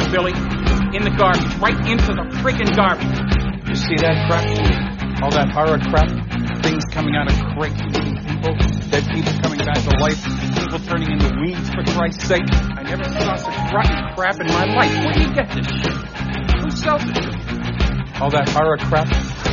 Billy. In the garbage. Right into the friggin' garbage. You see that crap? All that horror crap? Things coming out of crates eating people. Dead people coming back to life. People turning into weeds, for Christ's sake. I never saw such rotten crap in my life. Where do you get this shit? Who sells it to you? All that horror crap?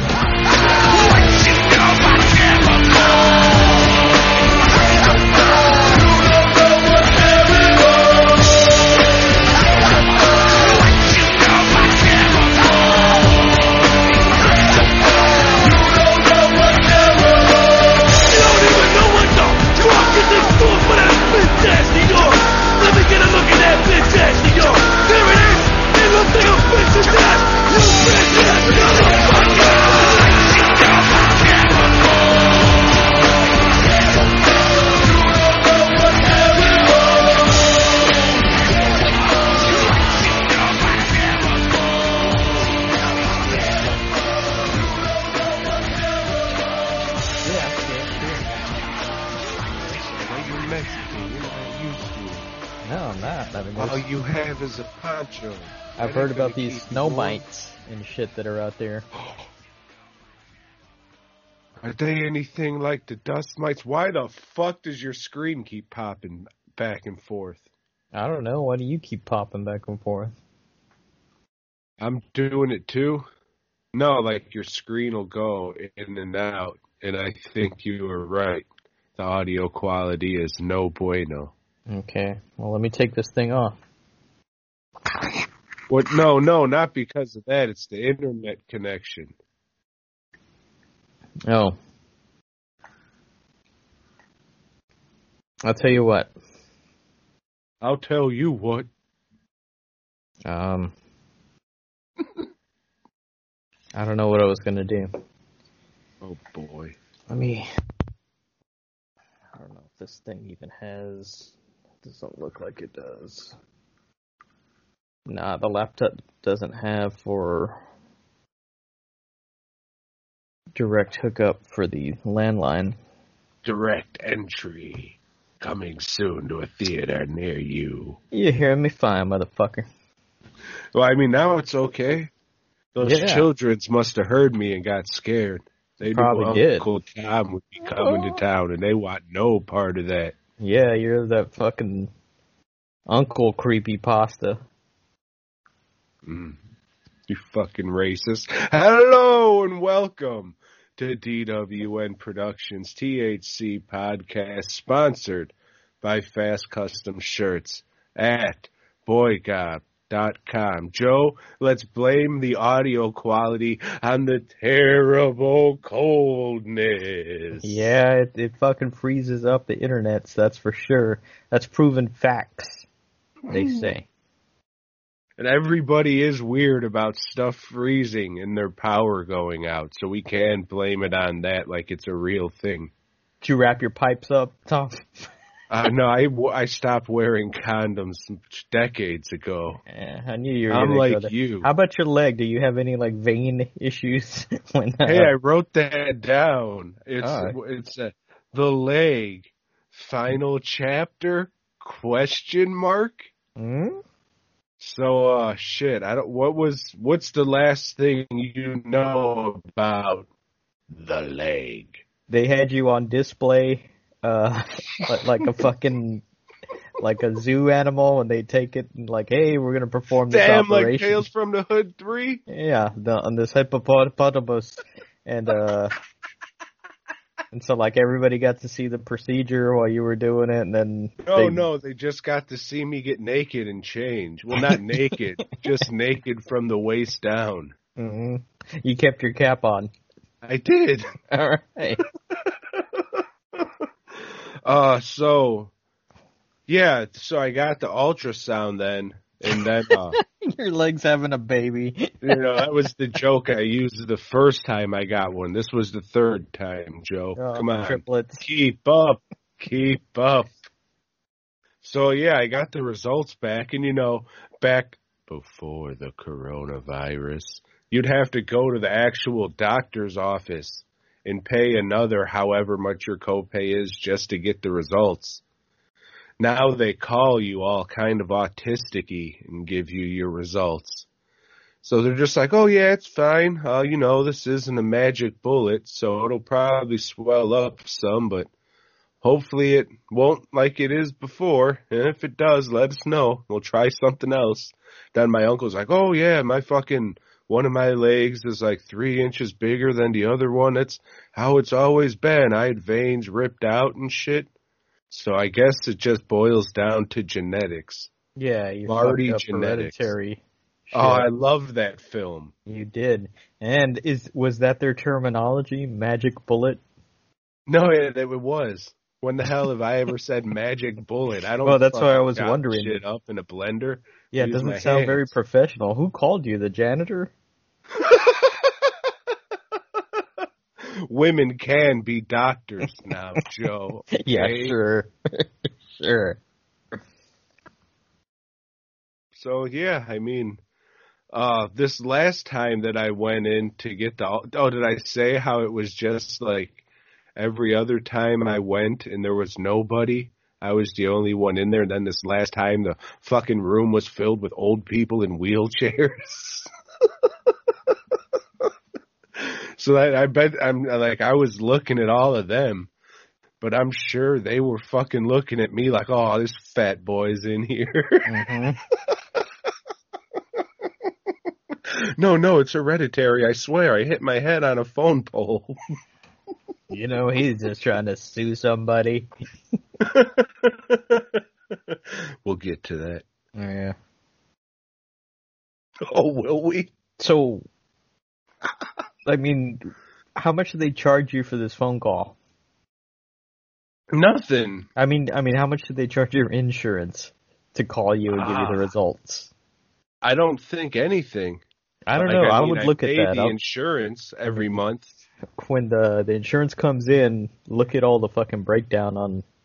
All you have is a poncho. I've heard about these snow mites and shit that are out there. Are they anything like the dust mites? Why the fuck does your screen keep popping back and forth? I don't know. Why do you keep popping back and forth? I'm doing it too. No, like your screen will go in and out, and I think you were right. The audio quality is no bueno. Okay. Well, let me take this thing off. What? No, not because of that. It's the internet connection. Oh. I'll tell you what. I'll tell you what. I don't know what I was going to do. Oh, boy. I don't know if this thing even has... It doesn't look like it does. Nah, the laptop doesn't have for direct hookup for the landline. Direct entry. Coming soon to a theater near you. You hear me fine, motherfucker. Well, I mean, now it's okay. Those childrens must have heard me and got scared. They probably knew did. Uncle Tom would be coming to town, and they want no part of that. Yeah, you're that fucking Uncle Creepypasta. You fucking racist. Hello and welcome to DWN Productions THC podcast, sponsored by Fast Custom Shirts at boygob.com. Joe, let's blame the audio quality on the terrible coldness. Yeah, it fucking freezes up the internet, so that's for sure. That's proven facts, they say. And everybody is weird about stuff freezing and their power going out, so we can't blame it on that like it's a real thing. Did you wrap your pipes up, Tom? No, I stopped wearing condoms decades ago. Yeah, I knew you were I'm gonna like go there. you. How about your leg? Do you have any like vein issues? Hey, I wrote that down. It's the leg final chapter ? So shit, what's the last thing you know about the leg? They had you on display like a fucking like a zoo animal, and they take it and like, hey, we're gonna perform this operation. Like Tales from the Hood 3? Yeah, on this hippopotamus, and so like everybody got to see the procedure while you were doing it, and then no, they just got to see me get naked and change. Well, not naked, just naked from the waist down. Mm-hmm. You kept your cap on. I did. All right. So I got the ultrasound then, and then your leg's having a baby. That was the joke I used the first time I got one. This was the third time, Joe. Come on. Triplets. Keep up. So I got the results back, and back before the coronavirus, you'd have to go to the actual doctor's office and pay another however much your copay is just to get the results. now they call you all kind of autistic-y and give you your results. So they're just like, oh yeah, it's fine. This isn't a magic bullet, so it'll probably swell up some, but hopefully it won't like it is before. And if it does, let us know. We'll try something else. Then my uncle's like, oh yeah, one of my legs is like 3 inches bigger than the other one. That's how it's always been. I had veins ripped out and shit. So I guess it just boils down to genetics. Yeah, you Marty fucked up genetics. Hereditary shit. Oh, I love that film. You did. And was that their terminology? Magic bullet? No, it was. When the hell have I ever said magic bullet? I don't. Well, that's why I was chop wondering. Shit up in a blender. Yeah, it Use doesn't my sound very hands. professional. Who called you? The janitor? Women can be doctors now, Joe. Okay? Yeah, sure. Sure. So yeah, I mean, this last time that I went in to get did I say how it was just like every other time I went and there was nobody? I was the only one in there. And then this last time the fucking room was filled with old people in wheelchairs. So I bet I was looking at all of them, but I'm sure they were fucking looking at me like, oh, this fat boy's in here. Mm-hmm. No, it's hereditary. I swear, I hit my head on a phone pole. He's just trying to sue somebody. We'll get to that. Yeah. Oh, will we? So, I mean, how much do they charge you for this phone call? Nothing. I mean, how much do they charge your insurance to call you and give you the results? I don't think anything. I don't know. I would look at pay that. the insurance every month. When the insurance comes in, look at all the fucking breakdown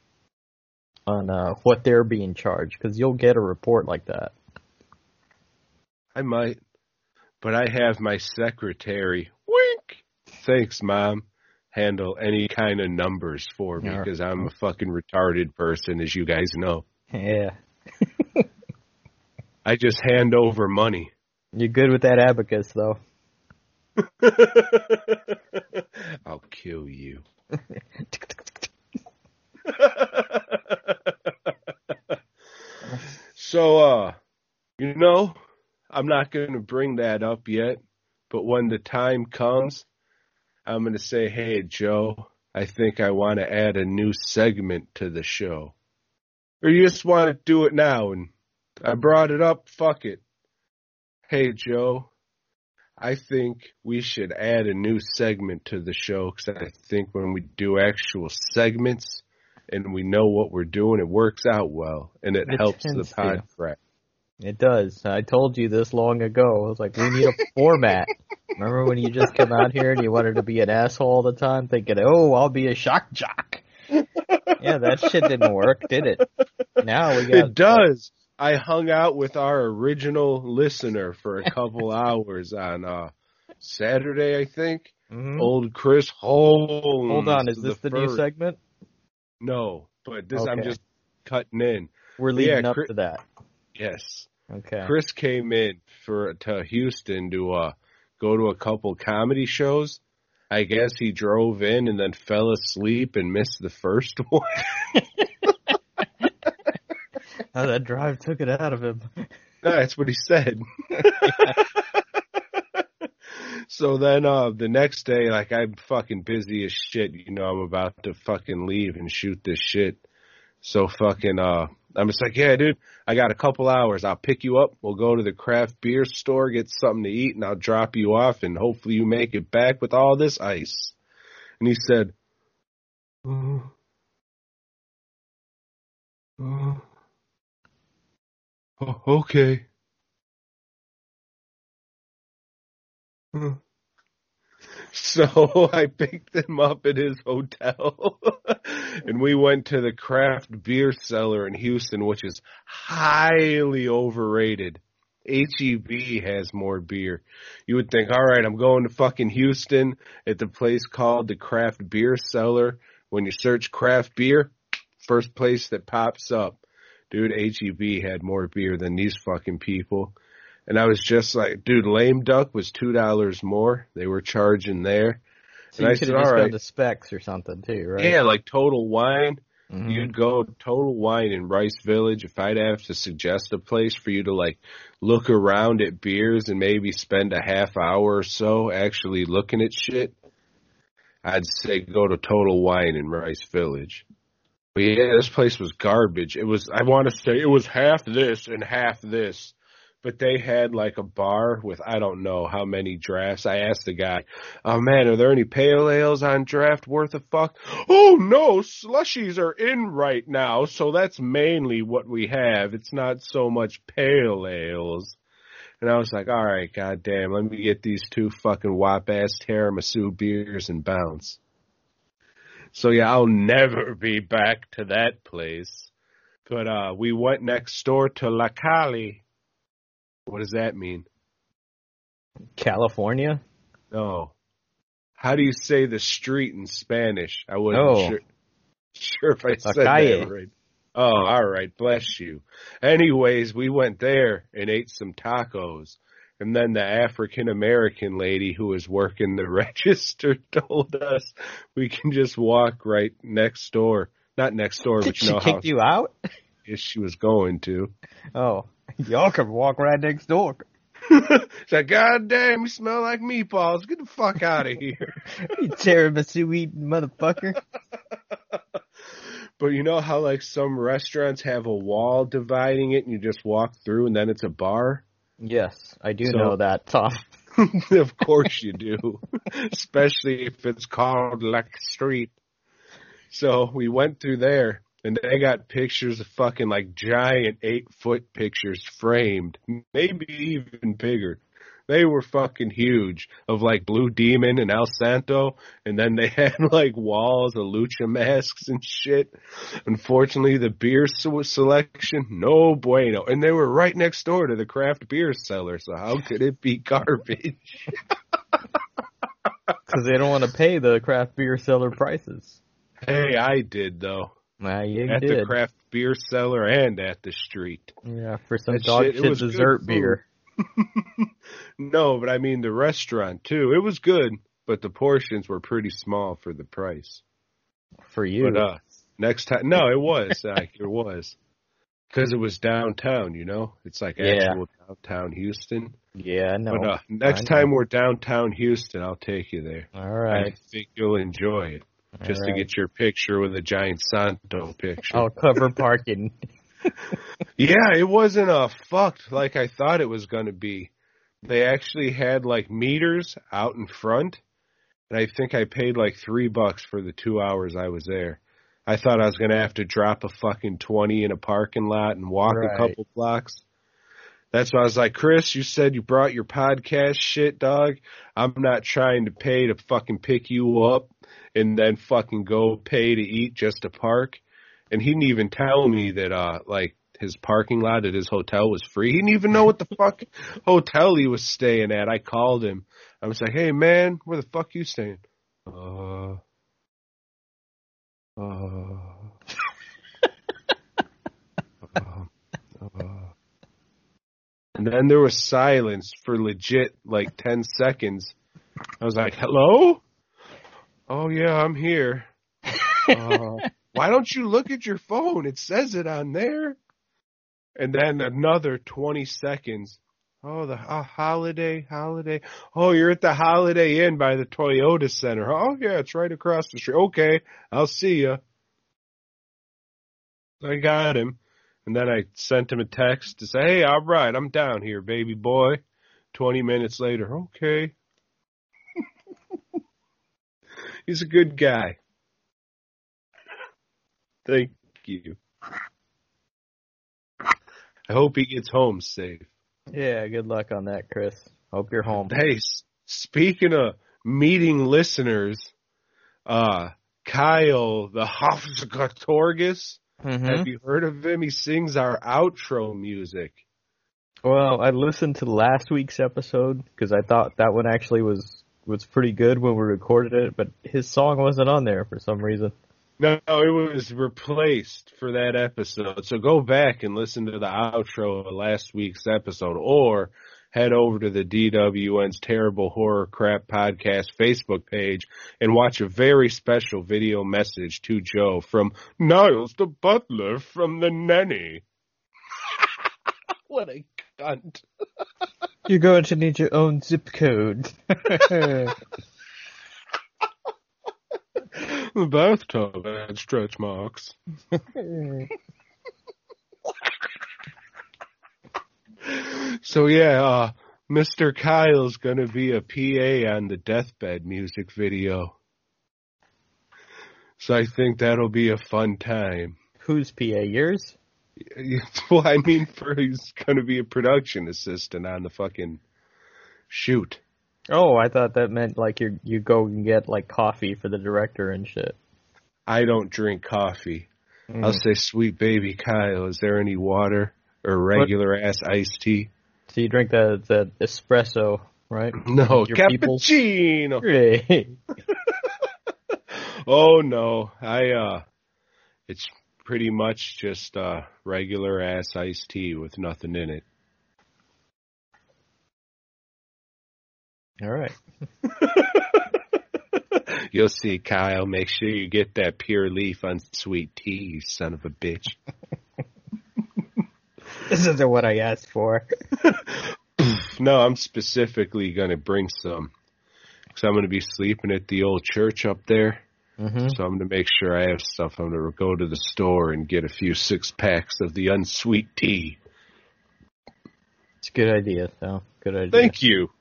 on what they're being charged, because you'll get a report like that. I might, but I have my secretary. Wink. Thanks, Mom. Handle any kind of numbers for me because I'm a fucking retarded person, as you guys know. Yeah. I just hand over money. You're good with that abacus, though. I'll kill you. So, I'm not going to bring that up yet, but when the time comes, I'm going to say, hey, Joe, I think I want to add a new segment to the show. Or you just want to do it now, and I brought it up, fuck it. Hey, Joe, I think we should add a new segment to the show, because I think when we do actual segments and we know what we're doing, it works out well, and it helps the podcast. It does. I told you this long ago. I was like, we need a format. Remember when you just come out here and you wanted to be an asshole all the time, thinking, oh, I'll be a shock jock. Yeah, that shit didn't work, did it? Now we got. It does. I hung out with our original listener for a couple hours on Saturday, I think. Mm-hmm. Old Chris Holmes. Hold on, is this the new segment? No, but this I'm just cutting in. We're leading up to that. Yes. Okay. Chris came in to Houston to go to a couple comedy shows. I guess he drove in and then fell asleep and missed the first one. Oh, that drive took it out of him. No, that's what he said. So then the next day, like, I'm fucking busy as shit. I'm about to fucking leave and shoot this shit. So fucking I'm just like, yeah, dude, I got a couple hours. I'll pick you up. We'll go to the craft beer store, get something to eat, and I'll drop you off, and hopefully you make it back with all this ice. And he said, okay. So I picked him up at his hotel, and we went to the craft beer cellar in Houston, which is highly overrated. HEB has more beer. You would think, all right, I'm going to fucking Houston at the place called the Craft Beer Cellar. When you search craft beer, first place that pops up. Dude, HEB had more beer than these fucking people. And I was just like, dude, Lame Duck was $2 more. They were charging there. So and you I could said, have just all gone right. to Specs or something too, right? Yeah, like Total Wine. Mhm. You'd go Total Wine in Rice Village. If I'd have to suggest a place for you to like look around at beers and maybe spend a half hour or so actually looking at shit, I'd say go to Total Wine in Rice Village. But yeah, this place was garbage. It was, I want to say it was half this and half this. But they had like a bar with I don't know how many drafts. I asked the guy, oh man, are there any pale ales on draft worth a fuck? Oh no, slushies are in right now, so that's mainly what we have. It's not so much pale ales. And I was like, all right, goddamn, let me get these 2 fucking wop-ass tiramisu beers and bounce. So yeah, I'll never be back to that place. But we went next door to La Cali. What does that mean? California? No. How do you say the street in Spanish? I wasn't sure if I said calle. that right. Oh, all right. Bless you. Anyways, we went there and ate some tacos. And then the African-American lady who was working the register told us we can just walk right next door. Not next door, but She kicked you out? Yes, she was going to. Oh, y'all can walk right next door. It's like, God damn, you smell like meatballs. Get the fuck out of here. You tiramisu eating motherfucker. But you know how like some restaurants have a wall dividing it and you just walk through and then it's a bar? Yes, I do know that, Tom. Of course you do. Especially if it's called like street. So we went through there. And they got pictures of fucking like giant 8-foot pictures framed, maybe even bigger. They were fucking huge of like Blue Demon and El Santo. And then they had like walls of lucha masks and shit. Unfortunately, the beer selection, no bueno. And they were right next door to the craft beer cellar. So how could it be garbage? Because they don't want to pay the craft beer seller prices. Hey, I did though. Nah, you at did. The craft beer cellar and at the street. Yeah, for some That dog shit, shit it was dessert good beer. No, but I mean the restaurant too. It was good, but the portions were pretty small for the price. For you. But next time, no, it was like it was because it was downtown. You know, it's like actual downtown Houston. Yeah, I know. But next time we're downtown Houston, I'll take you there. All right. I think you'll enjoy it. Just to get your picture with a giant Santo picture. I'll cover parking. Yeah, it wasn't fucked like I thought it was going to be. They actually had like meters out in front, and I think I paid like $3 for the 2 hours I was there. I thought I was going to have to drop a fucking 20 in a parking lot and walk a couple blocks. That's why I was like, Chris, you said you brought your podcast shit, dog. I'm not trying to pay to fucking pick you up and then fucking go pay to eat just to park. And he didn't even tell me that, like, his parking lot at his hotel was free. He didn't even know what the fuck hotel he was staying at. I called him. I was like, hey, man, where the fuck you staying? And then there was silence for legit like 10 seconds. I was like, hello? Oh, yeah, I'm here. Why don't you look at your phone? It says it on there. And then another 20 seconds. Oh, the Holiday. Oh, you're at the Holiday Inn by the Toyota Center. Oh, yeah, it's right across the street. Okay, I'll see ya. I got him. And then I sent him a text to say, hey, all right, I'm down here, baby boy. 20 minutes later, okay. He's a good guy. Thank you. I hope he gets home safe. Yeah, good luck on that, Chris. Hope you're home. Hey, speaking of meeting listeners, Kyle, the Hofsgatorgus, have you heard of him? He sings our outro music. Well, I listened to last week's episode because I thought that one actually was pretty good when we recorded it, but his song wasn't on there for some reason. No, it was replaced for that episode. So go back and listen to the outro of last week's episode, or head over to the DWN's Terrible Horror Crap Podcast Facebook page and watch a very special video message to Joe from Niles the Butler from the Nanny. What a cunt. You're going to need your own zip code. The bathtub had stretch marks. So yeah, Mr. Kyle's gonna be a PA on the Deathbed music video. So I think that'll be a fun time. Whose PA? Yours? Well, I mean, he's gonna be a production assistant on the fucking shoot. Oh, I thought that meant like you go and get like coffee for the director and shit. I don't drink coffee. I'll say, sweet baby Kyle, is there any water or regular ass iced tea? So you drink the espresso, right? No, Your cappuccino. Hey. Oh no, it's pretty much just regular ass iced tea with nothing in it. All right. You'll see, Kyle. Make sure you get that Pure Leaf unsweet tea, you son of a bitch. This isn't what I asked for. No, I'm specifically going to bring some. Because I'm going to be sleeping at the old church up there. Mm-hmm. So I'm going to make sure I have stuff. I'm going to go to the store and get a few 6-packs of the unsweet tea. It's a good idea, though. Good idea. Thank you.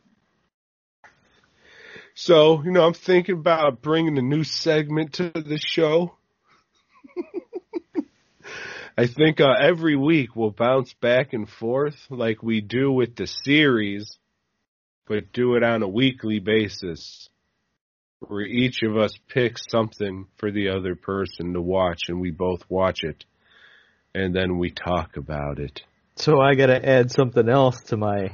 So, I'm thinking about bringing a new segment to the show. I think every week we'll bounce back and forth like we do with the series, but do it on a weekly basis, where each of us picks something for the other person to watch, and we both watch it, and then we talk about it. So I got to add something else to my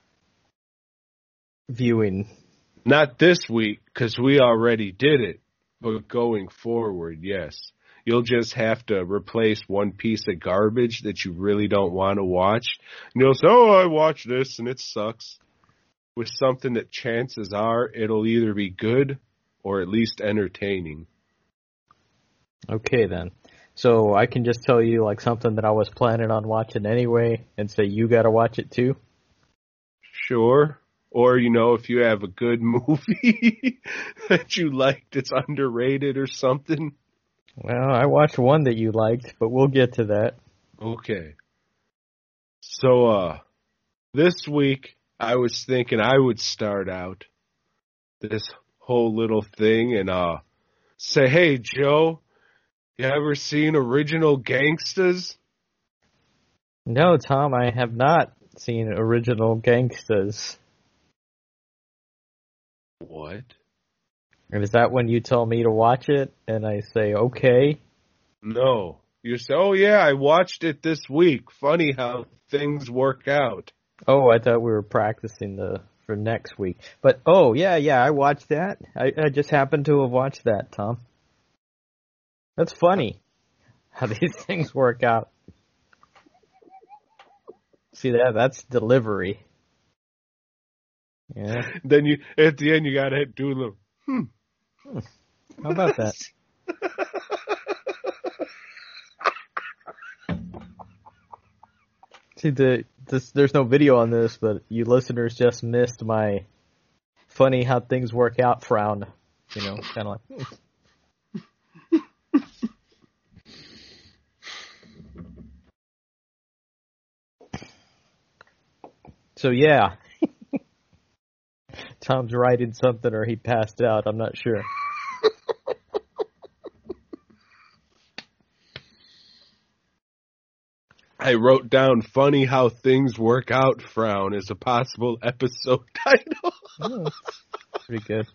viewing. Not this week, because we already did it, but going forward, yes. You'll just have to replace one piece of garbage that you really don't want to watch. And you'll say, oh, I watched this and it sucks. With something that chances are it'll either be good or at least entertaining. Okay, then. So I can just tell you like something that I was planning on watching anyway and say you got to watch it too? Sure. Or, if you have a good movie that you liked, it's underrated or something. Well, I watched one that you liked, but we'll get to that. Okay. So, this week, I was thinking I would start out this whole little thing and, say, hey, Joe, you ever seen Original Gangsters? No, Tom, I have not seen Original Gangsters. What? And is that when you tell me to watch it and I say, okay? No. You say, oh yeah, I watched it this week. Funny how things work out. Oh, I thought we were practicing for next week. But, oh, yeah, I watched that. I just happened to have watched that, Tom. That's funny how these things work out. See that's delivery. Yeah. Then at the end, you gotta do a little, How about that? See, there's no video on this, but you listeners just missed my funny how things work out frown. Kind of like. So yeah. Tom's writing something or he passed out, I'm not sure. I wrote down funny how things work out frown as a possible episode title. Oh, pretty good.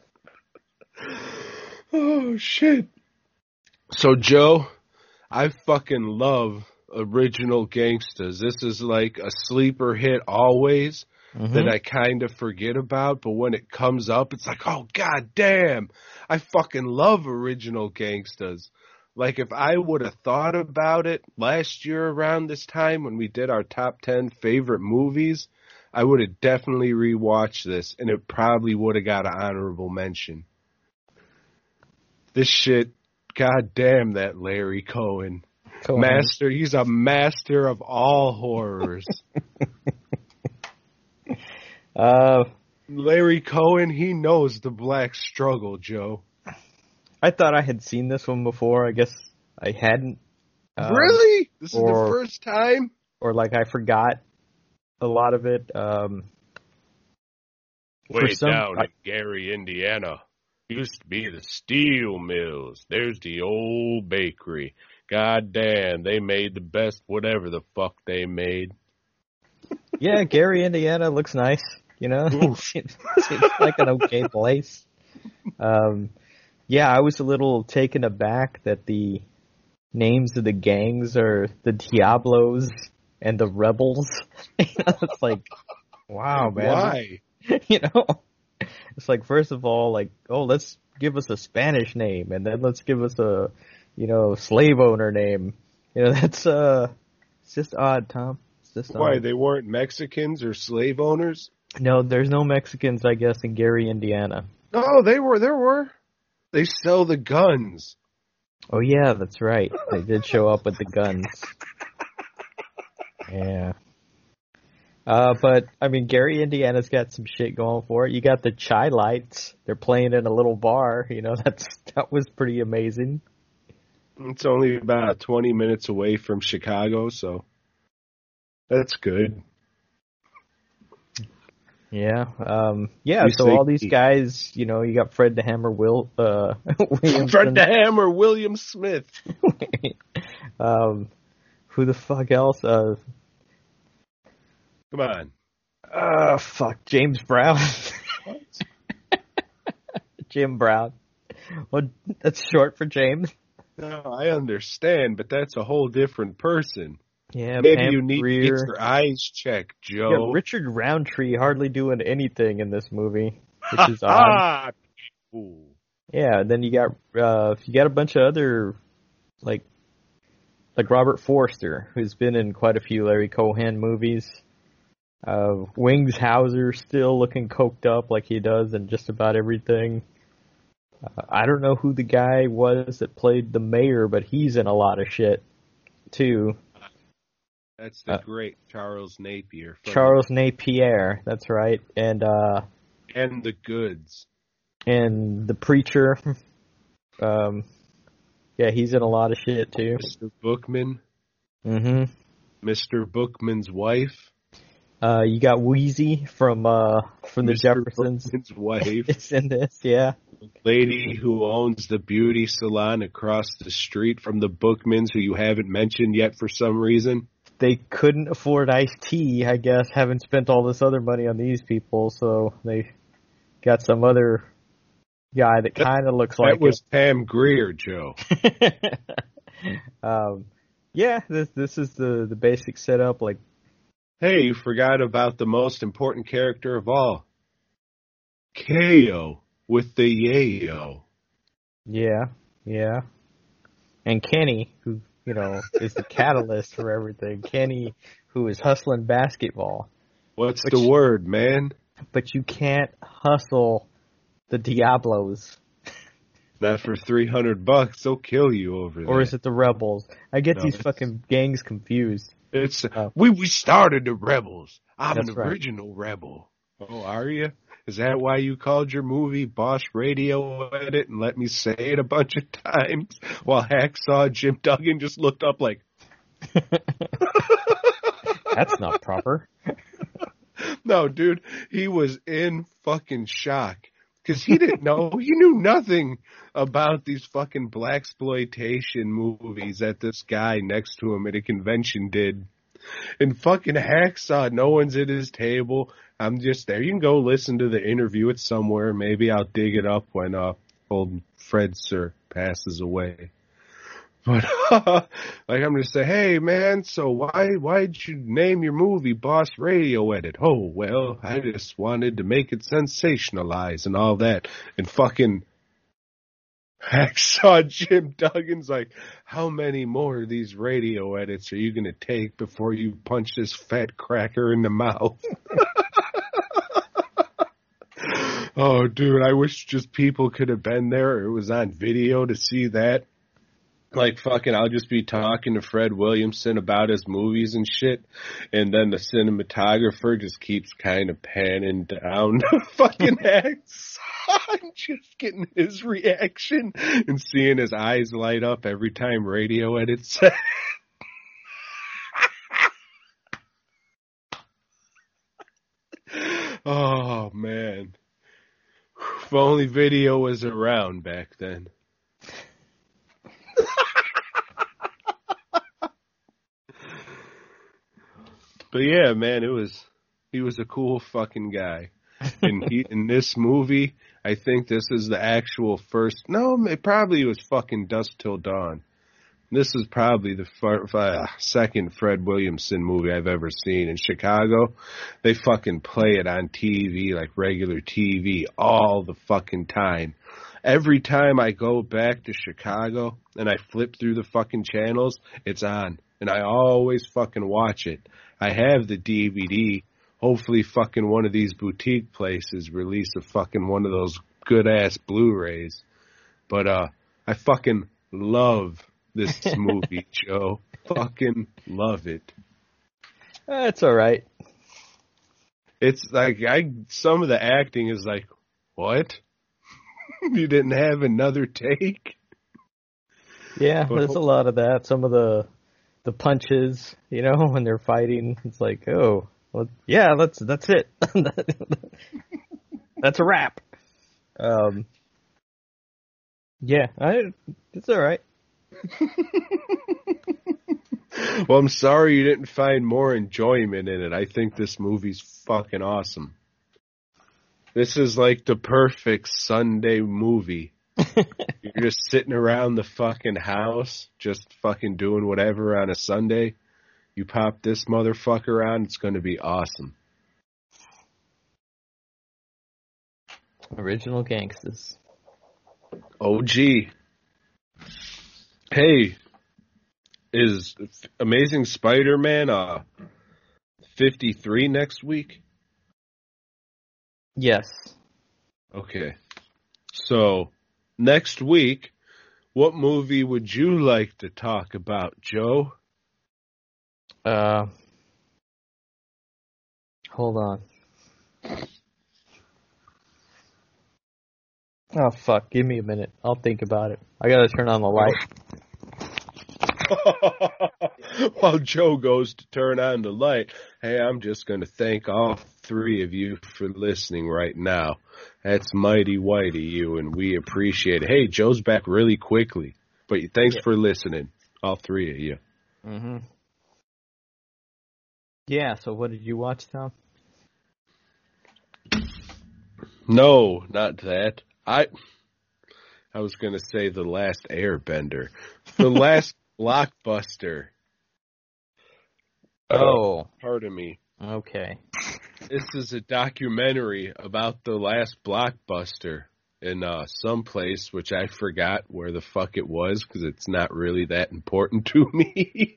Oh, shit. So, Joe, I fucking love Original Gangsters. This is like a sleeper hit always. That I kind of forget about, but when it comes up, it's like, oh, god damn, I fucking love Original Gangsters. Like, if I would have thought about it last year around this time when we did our top 10 favorite movies, I would have definitely rewatched this, and it probably would have got an honorable mention. This shit, goddamn that Larry Cohen. Master, he's a master of all horrors. Larry Cohen, he knows the black struggle, Joe. I thought I had seen this one before. I guess I hadn't. Really? This is the first time? Or like I forgot a lot of it. Way down in Gary, Indiana, used to be the steel mills. There's the old bakery. God damn, they made the best whatever the fuck they made. Yeah, Gary, Indiana looks nice. You know, seems like an okay place. Yeah, I was a little taken aback that the names of the gangs are the Diablos and the Rebels. It's like, wow, man. Why? You know, it's like, first of all, like, oh, let's give us a Spanish name, and then let's give us a, slave owner name. That's, it's just odd, Tom. It's just Why, odd. they weren't Mexicans or slave owners? No, there's no Mexicans, I guess, in Gary, Indiana. No, there were. They sell the guns. Oh, yeah, that's right. They did show up with the guns. Yeah. But, I mean, Gary, Indiana's got some shit going for it. You got the Chai Lights. They're playing in a little bar. That was pretty amazing. It's only about 20 minutes away from Chicago, so that's good. Yeah. So all these guys, you got Fred the Hammer, Williamson. Fred the Hammer, William Smith. Who the fuck else? Come on. James Brown. Jim Brown. Well, that's short for James. No, I understand, but that's a whole different person. Yeah, maybe Pam you need Grier. to get your eyes checked, Joe. Yeah, Richard Roundtree hardly doing anything in this movie, which is odd. Ooh. Yeah, and then you got a bunch of other like Robert Forster, who's been in quite a few Larry Cohen movies. Wings Hauser still looking coked up like he does in just about everything. I don't know who the guy was that played the mayor, but he's in a lot of shit too. That's the great Charles Napier. Charles Napier, that's right. And the goods. And the preacher. Yeah, he's in a lot of shit too. Mr. Bookman. Mm-hmm. Mr. Bookman's wife. You got Wheezy from the Mr. Jeffersons. Bookman's wife. It's in this, yeah. Lady who owns the beauty salon across the street from the Bookmans, who you haven't mentioned yet for some reason. They couldn't afford iced tea, I guess, having spent all this other money on these people, so they got some other guy that kind of looks like that was Pam Grier, Joe. Yeah, this is the basic setup. Like, hey, you forgot about the most important character of all, K.O. with the yayo. Yeah, and Kenny, who is the catalyst for everything. Kenny, who is hustling basketball. What's the word, man? But you can't hustle the Diablos. Not for $300. They'll kill you over there. Or is it the Rebels? I get these fucking gangs confused. It's we started the Rebels. I'm an right. original rebel. Oh, are you? Is that why you called your movie Boss Radio Edit and let me say it a bunch of times while Hacksaw Jim Duggan just looked up like... That's not proper. No, dude, he was in fucking shock. Because he didn't know, he knew nothing about these fucking blaxploitation movies that this guy next to him at a convention did. And fucking Hacksaw, no one's at his table. I'm just there. You can go listen to the interview. It's somewhere. Maybe I'll dig it up when old Fred Sir passes away. But like I'm gonna say, hey man, so why'd you name your movie Boss Radio Edit? Oh well, I just wanted to make it sensationalize and all that. And fucking Hacksaw Jim Duggan's like, how many more of these radio edits are you going to take before you punch this fat cracker in the mouth? Oh, dude, I wish just people could have been there. It was on video to see that. Like, fucking, I'll just be talking to Fred Williamson about his movies and shit, and then the cinematographer just keeps kind of panning down the fucking Hacksaw and just getting his reaction and seeing his eyes light up every time radio edits. Oh, man. If only video was around back then. But yeah, man, he was a cool fucking guy. And in this movie, I think this is the actual first, no, it probably was fucking Dusk Till Dawn. This is probably the second Fred Williamson movie I've ever seen. In Chicago, they fucking play it on TV, like regular TV, all the fucking time. Every time I go back to Chicago and I flip through the fucking channels, it's on. And I always fucking watch it. I have the DVD. Hopefully fucking one of these boutique places release a fucking one of those good-ass Blu-rays. But I fucking love this movie, Joe. Fucking love it. That's all right. It's like, some of the acting is like, what? You didn't have another take? Yeah, there's a lot of that. Some of the punches, you know, when they're fighting, it's like, oh, well, yeah, that's it. That's a wrap. Yeah, it's all right. Well, I'm sorry you didn't find more enjoyment in it. I think this movie's fucking awesome. This is like the perfect Sunday movie. You're just sitting around the fucking house, just fucking doing whatever on a Sunday. You pop this motherfucker on, it's going to be awesome. Original gangsters. OG. Hey, is Amazing Spider-Man 53 next week? Yes. Okay. So, next week, what movie would you like to talk about, Joe? Hold on. Oh, fuck. Give me a minute. I'll think about it. I gotta turn on the light. While Joe goes to turn on the light, hey, I'm just going to thank all three of you for listening right now. That's mighty whitey you, and we appreciate it. Hey, Joe's back really quickly, but thanks for listening, all three of you. Mm-hmm. Yeah, so what did you watch, Tom? No, not that. I was going to say The Last Airbender. The Last Blockbuster. Oh. Pardon me. Okay. This is a documentary about the last Blockbuster in some place, which I forgot where the fuck it was because it's not really that important to me.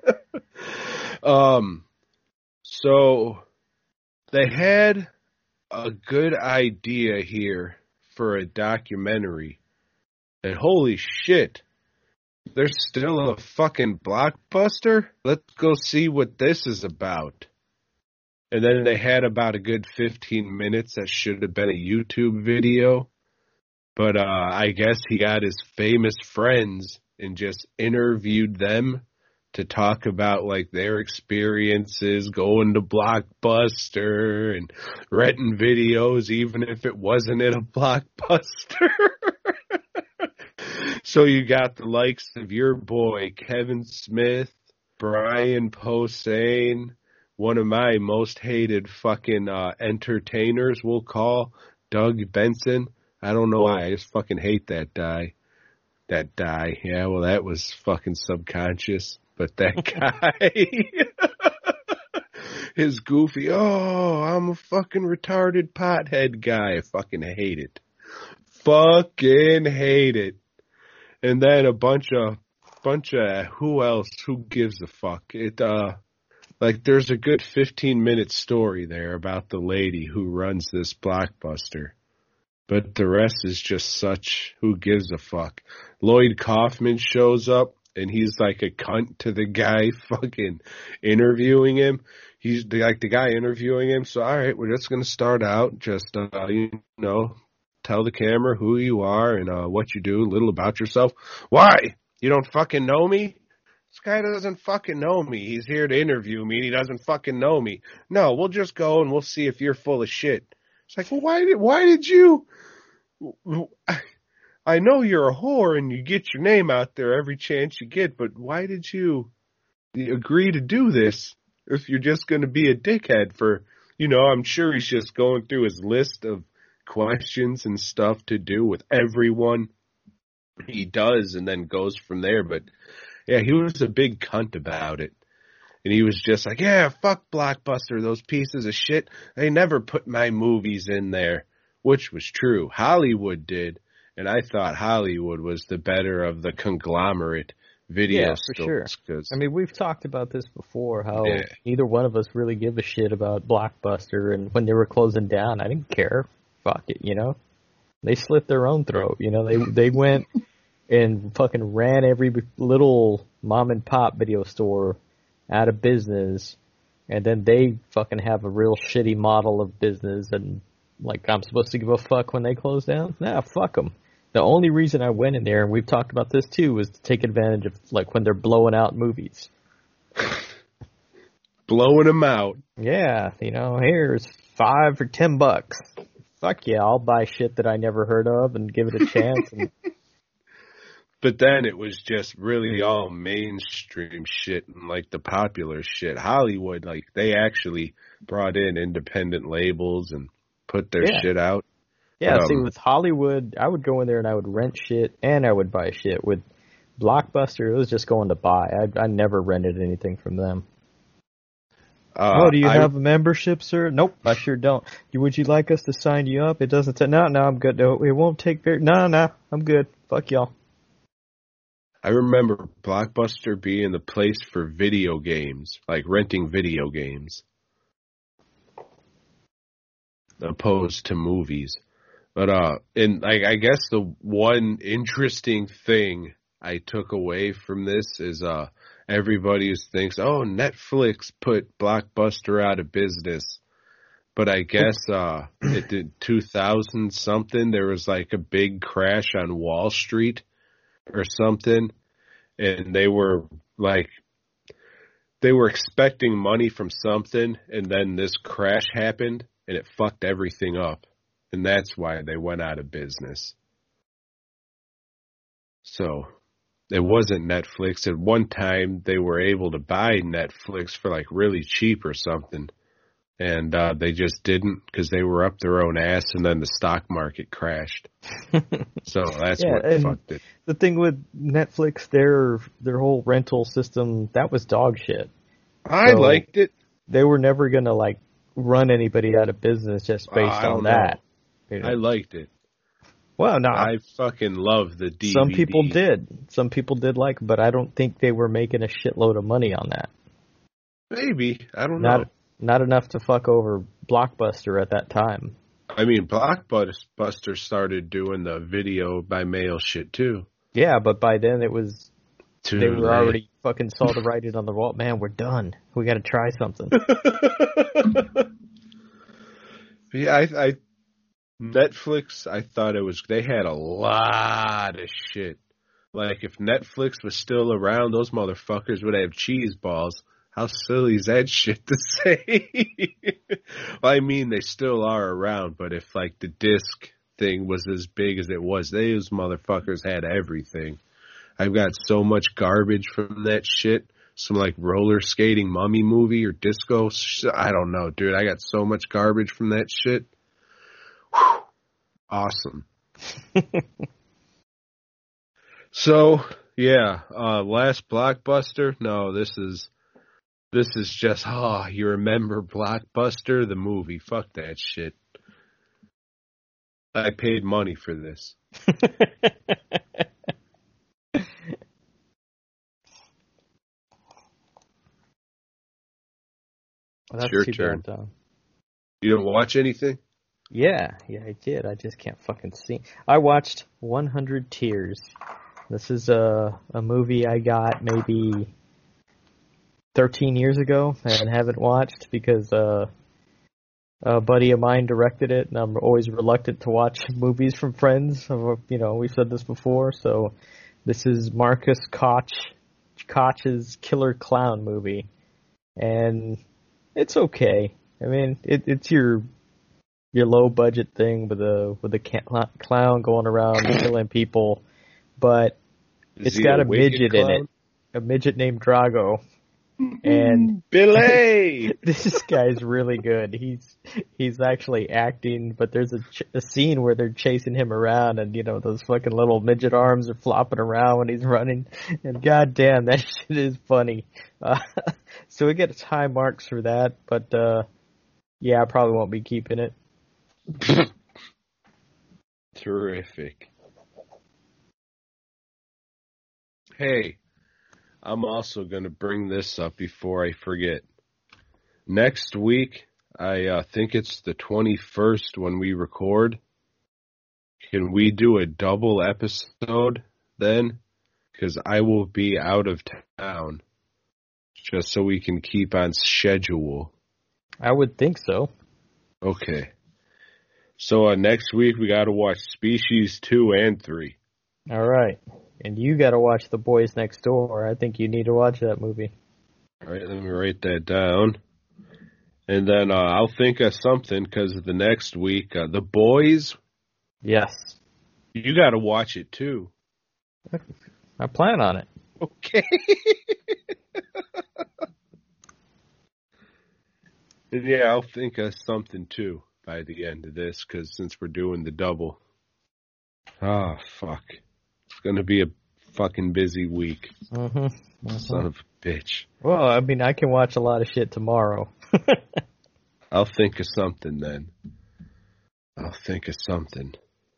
So they had a good idea here for a documentary, and holy shit, there's still a fucking Blockbuster? Let's go see what this is about. And then they had about a good 15 minutes that should have been a YouTube video. But I guess he got his famous friends and just interviewed them to talk about like their experiences going to Blockbuster and renting videos even if it wasn't at a Blockbuster. So you got the likes of your boy Kevin Smith, Brian Posehn, one of my most hated fucking entertainers, we'll call, Doug Benson. I don't know why, I just fucking hate that guy. That guy, yeah, well that was fucking subconscious. But that guy, his goofy, oh, I'm a fucking retarded pothead guy. I fucking hate it. Fucking hate it. and then a bunch of who else? Who gives a fuck? Like there's a good 15-minute story there about the lady who runs this Blockbuster. But the rest is just such who gives a fuck. Lloyd Kaufman shows up, and he's like a cunt to the guy fucking interviewing him. He's like the guy interviewing him. So, all right, we're just going to start out. Just, tell the camera who you are and what you do, a little about yourself. Why? You don't fucking know me? This guy doesn't fucking know me. He's here to interview me, and he doesn't fucking know me. No, we'll just go and we'll see if you're full of shit. It's like, well, why did you? I know you're a whore and you get your name out there every chance you get, but why did you agree to do this if you're just going to be a dickhead for, I'm sure he's just going through his list of questions and stuff to do with everyone he does and then goes from there. But yeah, he was a big cunt about it. And he was just like, yeah, fuck Blockbuster, those pieces of shit. They never put my movies in there, which was true. Hollywood did, and I thought Hollywood was the better of the conglomerate video stores. Sure. I mean, we've talked about this before, how neither one of us really give a shit about Blockbuster, and when they were closing down, I didn't care. Fuck it, They slit their own throat, They went and fucking ran every little mom-and-pop video store out of business, and then they fucking have a real shitty model of business, and like I'm supposed to give a fuck when they close down? Nah, fuck them. The only reason I went in there, and we've talked about this too, was to take advantage of like when they're blowing out movies. Blowing them out. Yeah, here's $5 or $10. Fuck yeah, I'll buy shit that I never heard of and give it a chance. But then it was just really all mainstream shit and like the popular shit. Hollywood, like they actually brought in independent labels and put their shit out. Yeah, see, with Hollywood, I would go in there and I would rent shit and I would buy shit. With Blockbuster, it was just going to buy. I never rented anything from them. Do you have a membership, sir? Nope, I sure don't. Would you like us to sign you up? It doesn't say, no, I'm good. No, it won't take very, no, I'm good. Fuck y'all. I remember Blockbuster being the place for video games, like renting video games, opposed to movies. But and I guess the one interesting thing I took away from this is everybody thinks, oh, Netflix put Blockbuster out of business. But I guess it did 2000 something. There was like a big crash on Wall Street or something, and they were expecting money from something, and then this crash happened, and it fucked everything up, and that's why they went out of business. So it wasn't Netflix. At one time, they were able to buy Netflix for like really cheap or something, and they just didn't because they were up their own ass, and then the stock market crashed. So that's what fucked it. The thing with Netflix, their whole rental system, that was dog shit. I liked it. They were never going to like run anybody out of business just based on that. I liked it. Well, no. I fucking love the DVD. Some people did. Some people did like it, but I don't think they were making a shitload of money on that. Maybe. I don't know. Not enough to fuck over Blockbuster at that time. I mean, Blockbuster started doing the video by mail shit too. Yeah, but by then it was they were already fucking saw the writing on the wall. Man, we're done. We got to try something. Yeah, Netflix, I thought they had a lot of shit. Like, if Netflix was still around, those motherfuckers would have cheese balls. How silly is that shit to say? Well, I mean, they still are around, but if, like, the disc thing was as big as it was, those motherfuckers had everything. I've got so much garbage from that shit. Some, like, roller skating mummy movie or disco. I don't know, dude. I got so much garbage from that shit. Whew. Awesome. So, yeah, last Blockbuster. No, this is just, you remember Blockbuster, the movie. Fuck that shit. I paid money for this. That's your too turn. bad, though. You don't watch anything? Yeah, I did. I just can't fucking see. I watched 100 Tears. This is a movie I got maybe 13 years ago and haven't watched because a buddy of mine directed it, and I'm always reluctant to watch movies from friends. You know, we've said this before, so this is Marcus Koch's Killer Clown movie, and it's okay. I mean, it's your low budget thing with a clown going around killing people, but it's got a midget in it, a midget named Drago. And Billy, this guy's really good. He's actually acting, but there's a scene where they're chasing him around, and you know those fucking little midget arms are flopping around when he's running, and goddamn, that shit is funny. So we get high marks for that, but yeah, I probably won't be keeping it. Terrific. Hey, I'm also going to bring this up before I forget. Next week, I think it's the 21st when we record. Can we do a double episode then? Because I will be out of town. Just so we can keep on schedule. I would think so. Okay. So next week, we got to watch Species 2 and 3. All right. And you got to watch The Boys Next Door. I think you need to watch that movie. All right, let me write that down. And then I'll think of something because the next week, The Boys. Yes. You got to watch it too. I plan on it. Okay. And yeah, I'll think of something too by the end of this because since we're doing the double. Ah, fuck. It's going to be a fucking busy week. Son of a bitch. Well, I mean, I can watch a lot of shit tomorrow. I'll think of something then. I'll think of something.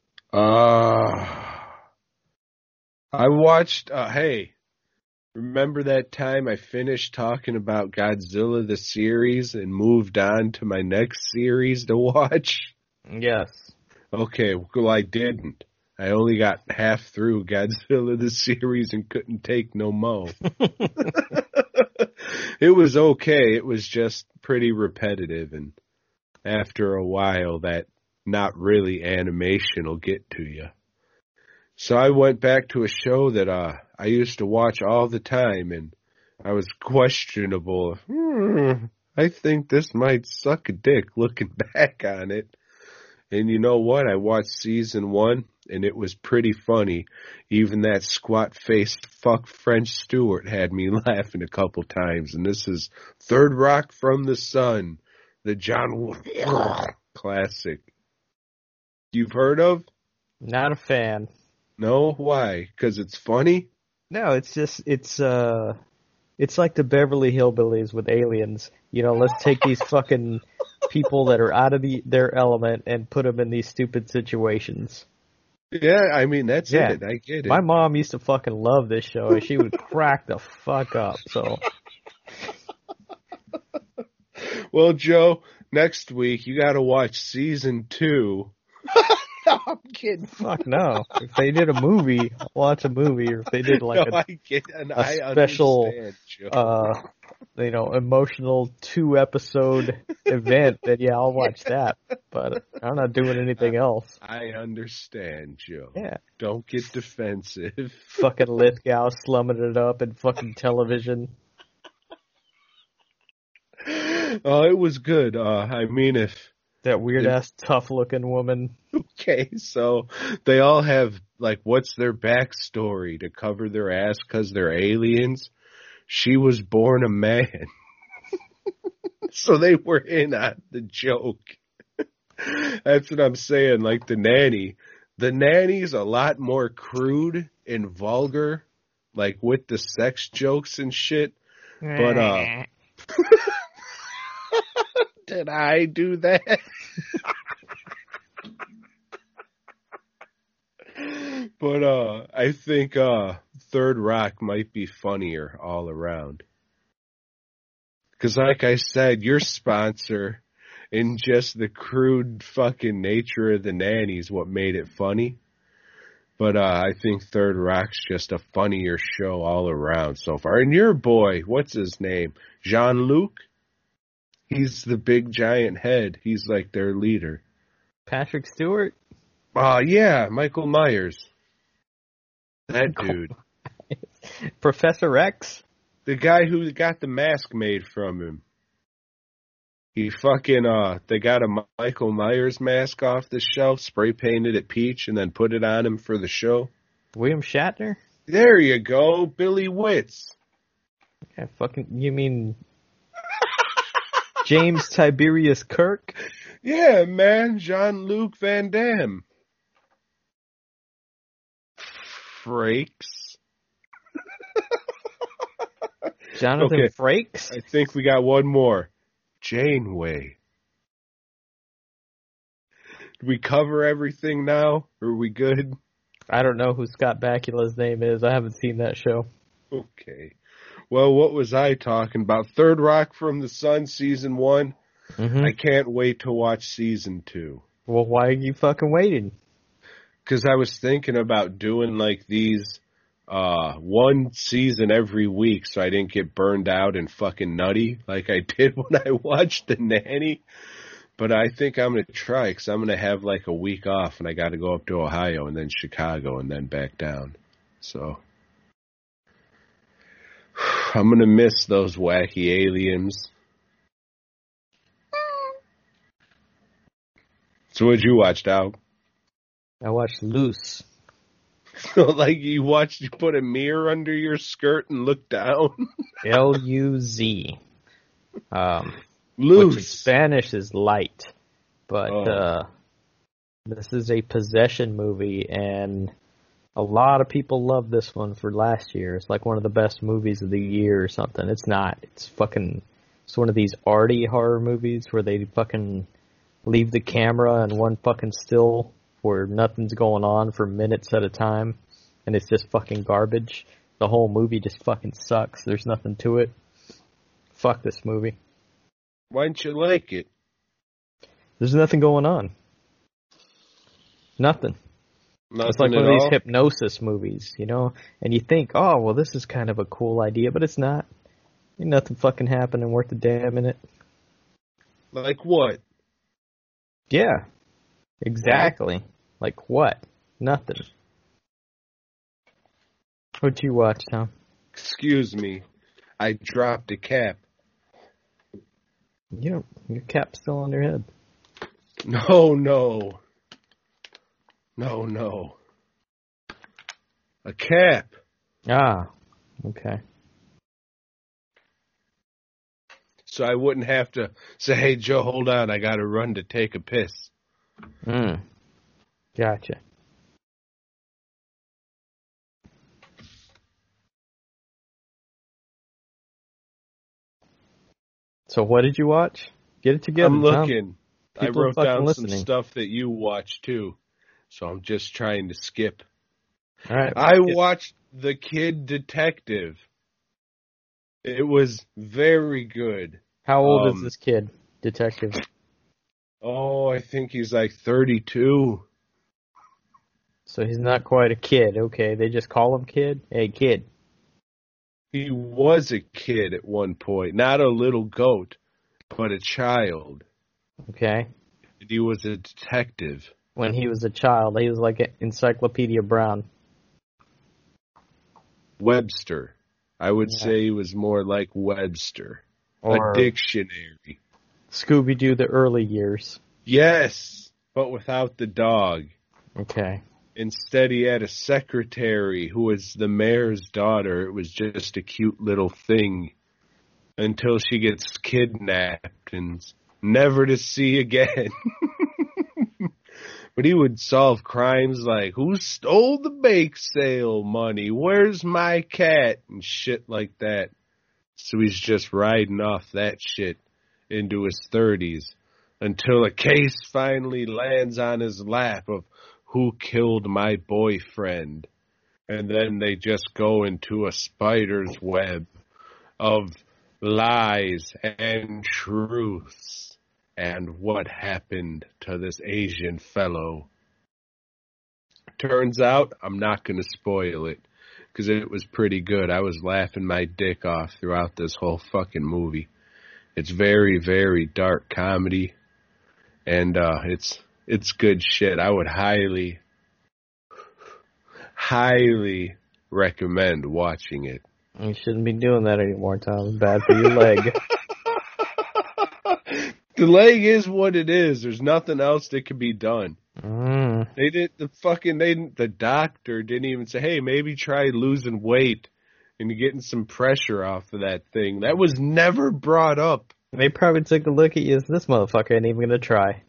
I watched, hey, remember that time I finished talking about Godzilla the series and moved on to my next series to watch? Yes. Okay, well, I didn't. I only got half through Godzilla the series and couldn't take no mo. It was okay. It was just pretty repetitive, and after a while, that not really animation will get to you. So I went back to a show that I used to watch all the time, and I was questionable. I think this might suck a dick looking back on it. And you know what? I watched season 1, and it was pretty funny. Even that squat-faced fuck French Stewart had me laughing a couple times. And this is Third Rock from the Sun, the John Woo classic. You've heard of? Not a fan. No? Why? Because it's funny? No, it's just, it's like the Beverly Hillbillies with aliens. You know, let's take these fucking people that are out of their element and put them in these stupid situations. Yeah, I mean, that's it. I get it. My mom used to fucking love this show, and she would crack the fuck up, so. Well, Joe, next week you gotta watch season 2. No, I'm kidding. Fuck no. If they did a movie, I'll watch a movie, or if they did like a special, emotional 2-episode event, then yeah, I'll watch that. But I'm not doing anything else. I understand, Joe. Yeah. Don't get defensive. Fucking Lithgow slumming it up in fucking television. Oh, it was good. I mean, if that weird-ass, tough-looking woman. Okay, so they all have, like, what's their backstory to cover their ass because they're aliens? She was born a man. So they were in on the joke. That's what I'm saying, like the nanny. The nanny's a lot more crude and vulgar, like with the sex jokes and shit. But, did I do that? But I think Third Rock might be funnier all around. Because like I said, your sponsor and just the crude fucking nature of the nanny is what made it funny. But I think Third Rock's just a funnier show all around so far. And your boy, what's his name? Jean-Luc? He's the big giant head. He's like their leader. Patrick Stewart? Yeah, Michael Myers. That dude. Professor X? The guy who got the mask made from him. He fucking, they got a Michael Myers mask off the shelf, spray painted it peach, and then put it on him for the show. William Shatner? There you go, Billy Witz. Yeah, you mean James Tiberius Kirk? Yeah, man, Jean-Luc Van Damme. Frakes. Jonathan Okay. Frakes? I think we got one more. Janeway. Did we cover everything now? Are we good? I don't know who Scott Bakula's name is. I haven't seen that show. Okay. Well, what was I talking about? Third Rock from the Sun, Season 1. Mm-hmm. I can't wait to watch Season 2. Well, why are you fucking waiting? Because I was thinking about doing like these one season every week so I didn't get burned out and fucking nutty like I did when I watched The Nanny. But I think I'm going to try because I'm going to have like a week off and I got to go up to Ohio and then Chicago and then back down. So I'm going to miss those wacky aliens. So what'd you watch, Dow? I watched Loose. Like you put a mirror under your skirt and look down? L-U-Z. Which in Loose. Spanish is light. But this is a possession movie, and a lot of people love this one for last year. It's like one of the best movies of the year or something. It's not. It's one of these arty horror movies where they fucking leave the camera in one fucking still where nothing's going on for minutes at a time, and it's just fucking garbage. The whole movie just fucking sucks. There's nothing to it. Fuck this movie. Why didn't you like it? There's nothing going on. Nothing. It's like Nothing one at of these all? hypnosis movies, you know? And you think, oh, well, this is kind of a cool idea, but it's not. Ain't nothing fucking happening worth a damn in it. Like what? Yeah. Exactly. Like what? Nothing. What'd you watch, Tom? Excuse me. I dropped a cap. Your cap's still on your head. No, no. No, no. A cap. Ah, okay. So I wouldn't have to say, hey, Joe, hold on. I got to run to take a piss. Gotcha. So what did you watch? Get it together, I'm looking. I People are wrote fucking down listening. some stuff that you watched, too. So I'm just trying to skip. Tom. All right. I watched The Kid Detective. It was very good. How old is this kid, detective? Oh, I think he's like 32. So he's not quite a kid. Okay, they just call him kid. Hey, kid. He was a kid at one point. Not a little goat, but a child. Okay. And he was a detective. When he was a child, he was like Encyclopedia Brown. Webster. I would Yeah. say he was more like Webster. Or A dictionary. Scooby-Doo the early years. Yes, but without the dog. Okay. Instead, he had a secretary who was the mayor's daughter. It was just a cute little thing until she gets kidnapped and never to see again. But he would solve crimes like, who stole the bake sale money? Where's my cat? And shit like that. So he's just riding off that shit into his 30s until a case finally lands on his lap of who killed my boyfriend. And then they just go into a spider's web of lies and truths, and what happened to this Asian fellow. Turns out, I'm not going to spoil it, because it was pretty good. I was laughing my dick off throughout this whole fucking movie. It's very, very dark comedy, and it's good shit. I would highly recommend watching it. You shouldn't be doing that anymore, Tom. It's bad for your leg. The leg is what it is. There's nothing else that can be done. The doctor didn't even say, hey, maybe try losing weight and getting some pressure off of that thing. That was never brought up. They probably took a look at you as this motherfucker ain't even gonna try.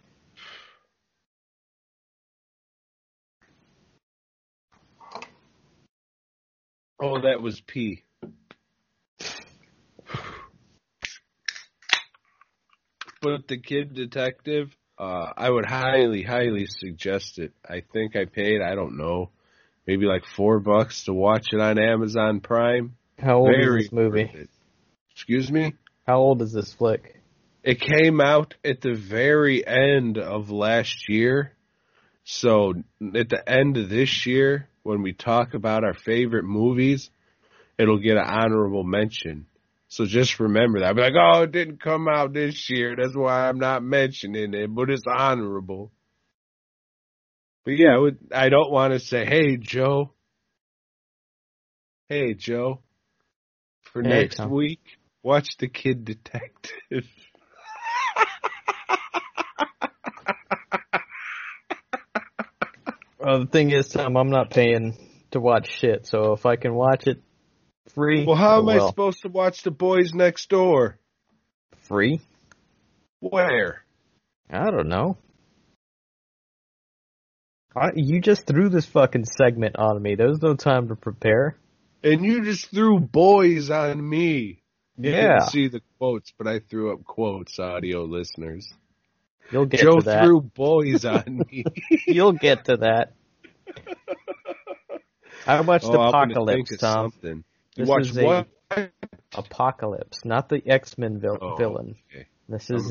Oh, that was pee. But the Kid Detective, I would highly suggest it. I think I paid, I don't know, maybe like $4 to watch it on Amazon Prime. How old is this movie? Excuse me? How old is this flick? It came out at the very end of last year. So at the end of this year, when we talk about our favorite movies, it'll get an honorable mention. So just remember that. I'll be like, oh, it didn't come out this year. That's why I'm not mentioning it, but it's honorable. But yeah, I don't want to say, hey, Joe, for next week, watch The Kid Detective. Well, the thing is, Tom, I'm not paying to watch shit, so if I can watch it free... Well, how am I supposed to watch The Boys Next Door? Free? Where? I don't know. You just threw this fucking segment on me. There was no time to prepare. And you just threw boys on me. You didn't see the quotes, but I threw up quotes, audio listeners. You'll get Joe to that. threw boys on me. You'll get to that. I watched Apocalypse, Tom. You watched what? Apocalypse, not the X-Men villain. Okay. This is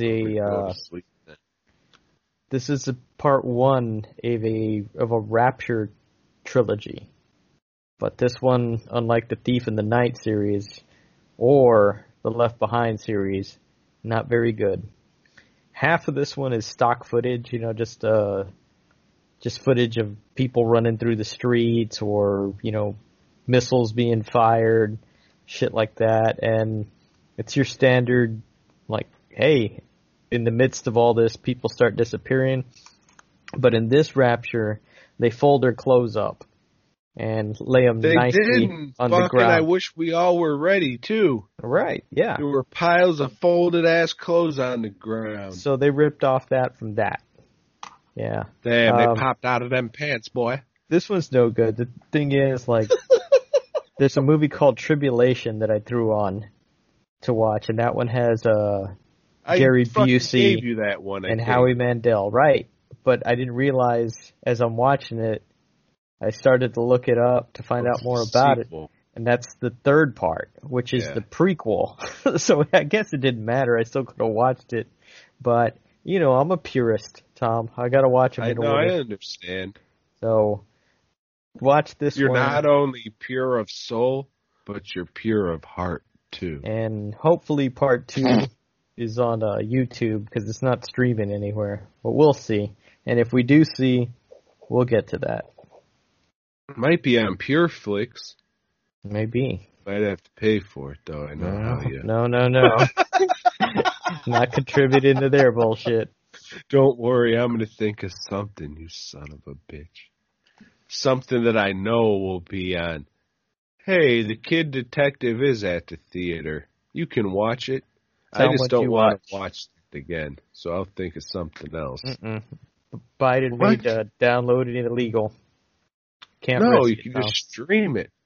this is a part one of a Rapture trilogy. But this one, unlike the Thief in the Night series or the Left Behind series, not very good. Half of this one is stock footage, just footage of people running through the streets or, missiles being fired, shit like that. And it's your standard, like, hey, in the midst of all this, people start disappearing. But in this Rapture, they fold their clothes up and lay them nicely on the ground. I wish we all were ready, too. Right, yeah. There were piles of folded-ass clothes on the ground. So they ripped off that from that. Yeah. Damn, they popped out of them pants, boy. This one's no good. The thing is, like, there's a movie called Tribulation that I threw on to watch, and that one has Gary Busey gave you that one, and Howie Mandel. Right. But I didn't realize, as I'm watching it, I started to look it up to find out more about it. And that's the third part, which is the prequel. So I guess it didn't matter. I still could have watched it. But, I'm a purist, Tom. I got to watch them in order. I understand. So watch this You're one. not only pure of soul, but you're pure of heart, too. And hopefully part 2 is on YouTube because it's not streaming anywhere. But we'll see. And if we do see, we'll get to that. Might be on Pure Flix. Maybe. Might have to pay for it, though. I know how you... No. Not contributing to their bullshit. Don't worry, I'm going to think of something, you son of a bitch. Something that I know will be on. Hey, The Kid Detective is at the theater. You can watch it. I just don't want to watch it again, so I'll think of something else. Biden made downloading it illegal. Can't no, you can just stream it.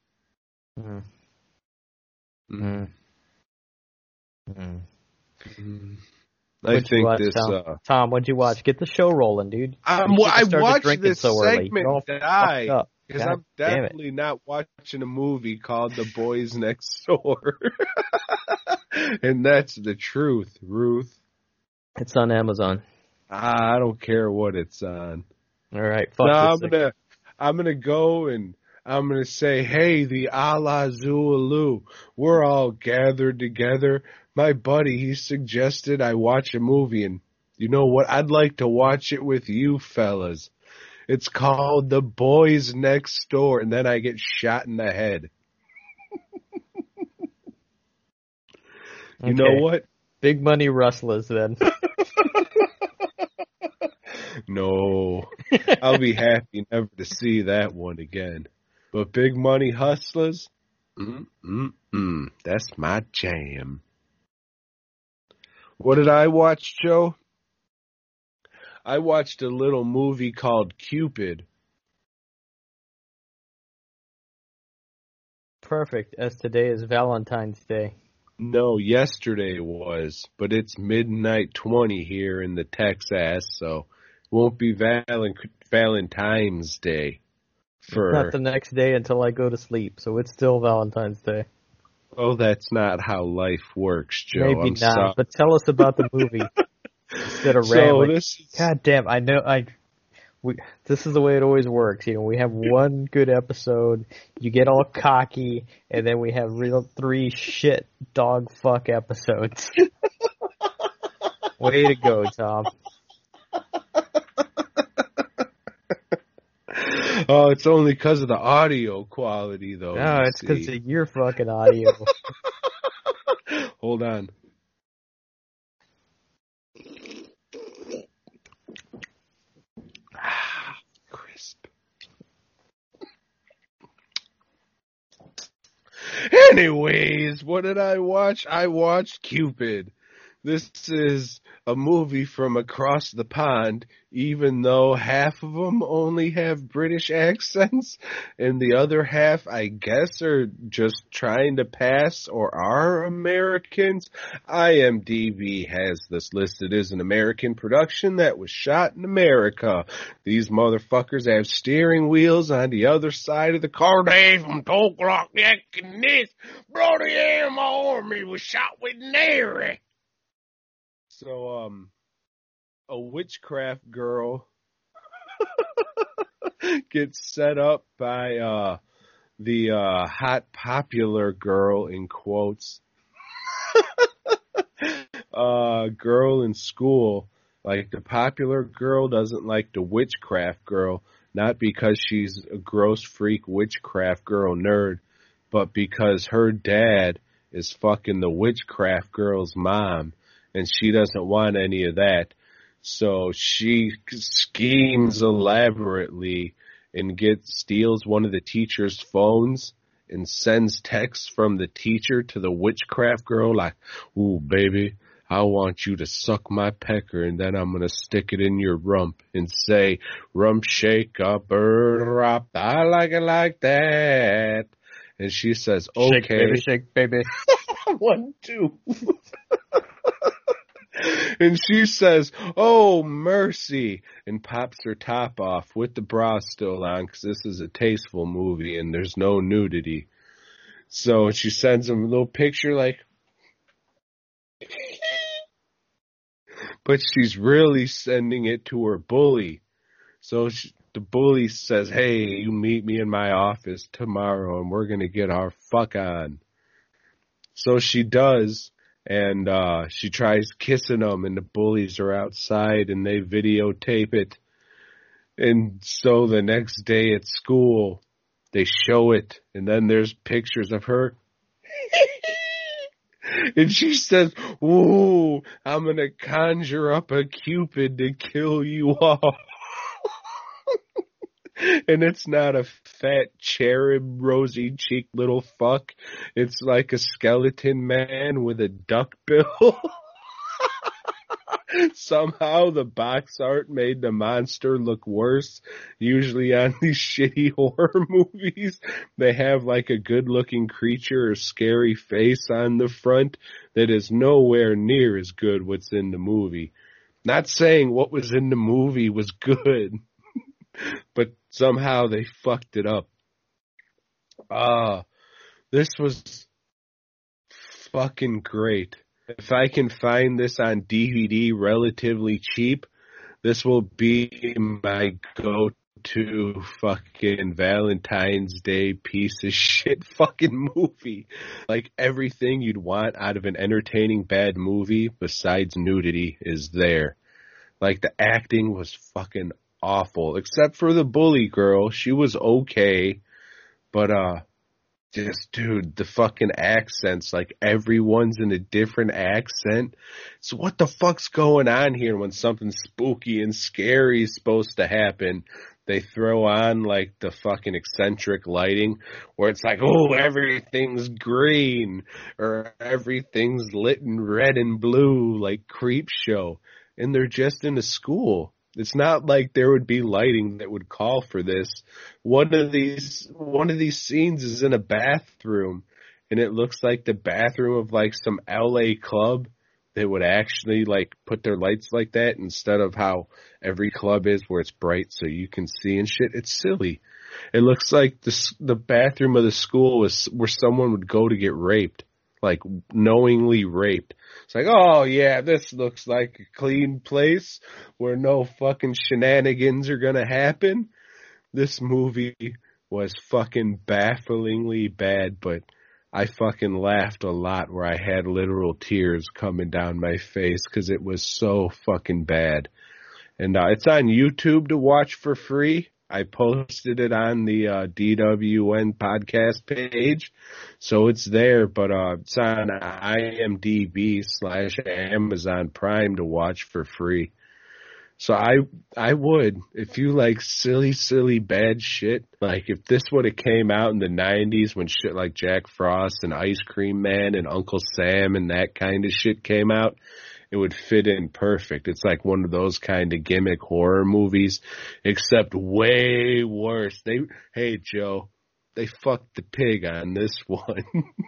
I think this... Tom, what'd you watch? Get the show rolling, dude. I watched this segment die, because I'm definitely not watching a movie called The Boys Next Door. And that's the truth, Ruth. It's on Amazon. I don't care what it's on. All right, fuck No, this. I'm gonna go and I'm gonna say, hey, the Allah Zulu, we're all gathered together. My buddy, he suggested I watch a movie, and you know what? I'd like to watch it with you fellas. It's called The Boys Next Door, and then I get shot in the head. You know what? Big money rustlers then. No, I'll be happy never to see that one again. But Big Money Hustlers, that's my jam. What did I watch, Joe? I watched a little movie called Cupid. Perfect, as today is Valentine's Day. No, yesterday was, but it's midnight 20 here in the Texas, so it won't be Valentine's Day. Not the next day until I go to sleep, so it's still Valentine's Day. Oh, that's not how life works, Joe. Maybe I'm not, sorry. but tell us about the movie instead of rambling. God damn, I know. This is the way it always works. You know, we have one good episode, you get all cocky, and then we have real 3 shit dog fuck episodes. Way to go, Tom. Oh, it's only because of the audio quality, though. No, it's because of your fucking audio. Hold on. Crisp. Anyways, what did I watch? I watched Cupid. This is a movie from across the pond, even though half of them only have British accents, and the other half, I guess, are just trying to pass or are Americans. IMDb has this listed as an American production that was shot in America. These motherfuckers have steering wheels on the other side of the car. They from 2 o'clock, and this bloody hell, my army was shot with Nary. So, a witchcraft girl gets set up by the hot popular girl, in quotes, girl in school. Like, the popular girl doesn't like the witchcraft girl, not because she's a gross freak witchcraft girl nerd, but because her dad is fucking the witchcraft girl's mom. And she doesn't want any of that. So she schemes elaborately and steals one of the teacher's phones and sends texts from the teacher to the witchcraft girl like, ooh, baby, I want you to suck my pecker and then I'm going to stick it in your rump and say, rump shake up, bird rop, I like it like that. And she says, okay. Shake, baby. 1, 2. And she says, oh, mercy, and pops her top off with the bra still on because this is a tasteful movie and there's no nudity. So she sends him a little picture like, but she's really sending it to her bully. So the bully says, hey, you meet me in my office tomorrow and we're going to get our fuck on. So she does. And she tries kissing him, and the bullies are outside, and they videotape it. And so the next day at school, they show it, and then there's pictures of her. And she says, ooh, I'm going to conjure up a Cupid to kill you all. And it's not a fat cherub, rosy-cheeked little fuck. It's like a skeleton man with a duck bill. Somehow the box art made the monster look worse. Usually on these shitty horror movies, they have like a good-looking creature or scary face on the front that is nowhere near as good what's in the movie. Not saying what was in the movie was good. But somehow they fucked it up. This was fucking great. If I can find this on DVD relatively cheap, this will be my go-to fucking Valentine's Day piece of shit fucking movie. Like, everything you'd want out of an entertaining bad movie besides nudity is there. Like, the acting was fucking awful, except for the bully girl. She was okay, but just, dude, the fucking accents, like, everyone's in a different accent. So what the fuck's going on here when something spooky and scary is supposed to happen? They throw on, like, the fucking eccentric lighting where it's like, oh, everything's green or everything's lit in red and blue, like Creep Show. And they're just in a school. It's not like there would be lighting that would call for this. One of these scenes is in a bathroom, and it looks like the bathroom of like some LA club that would actually like put their lights like that instead of how every club is where it's bright so you can see and shit. It's silly. It looks like the bathroom of the school was where someone would go to get raped, like knowingly raped. It's like, oh yeah, this looks like a clean place where no fucking shenanigans are gonna happen. This movie was fucking bafflingly bad, but I fucking laughed a lot where I had literal tears coming down my face because it was so fucking bad. And it's on YouTube to watch for free. I posted it on the DWN podcast page, so it's there, but it's on IMDb/Amazon Prime to watch for free. So I would, if you like silly bad shit, like if this would have came out in the 90s when shit like Jack Frost and Ice Cream Man and Uncle Sam and that kind of shit came out, it would fit in perfect. It's like one of those kind of gimmick horror movies, except way worse. Hey Joe, they fucked the pig on this one.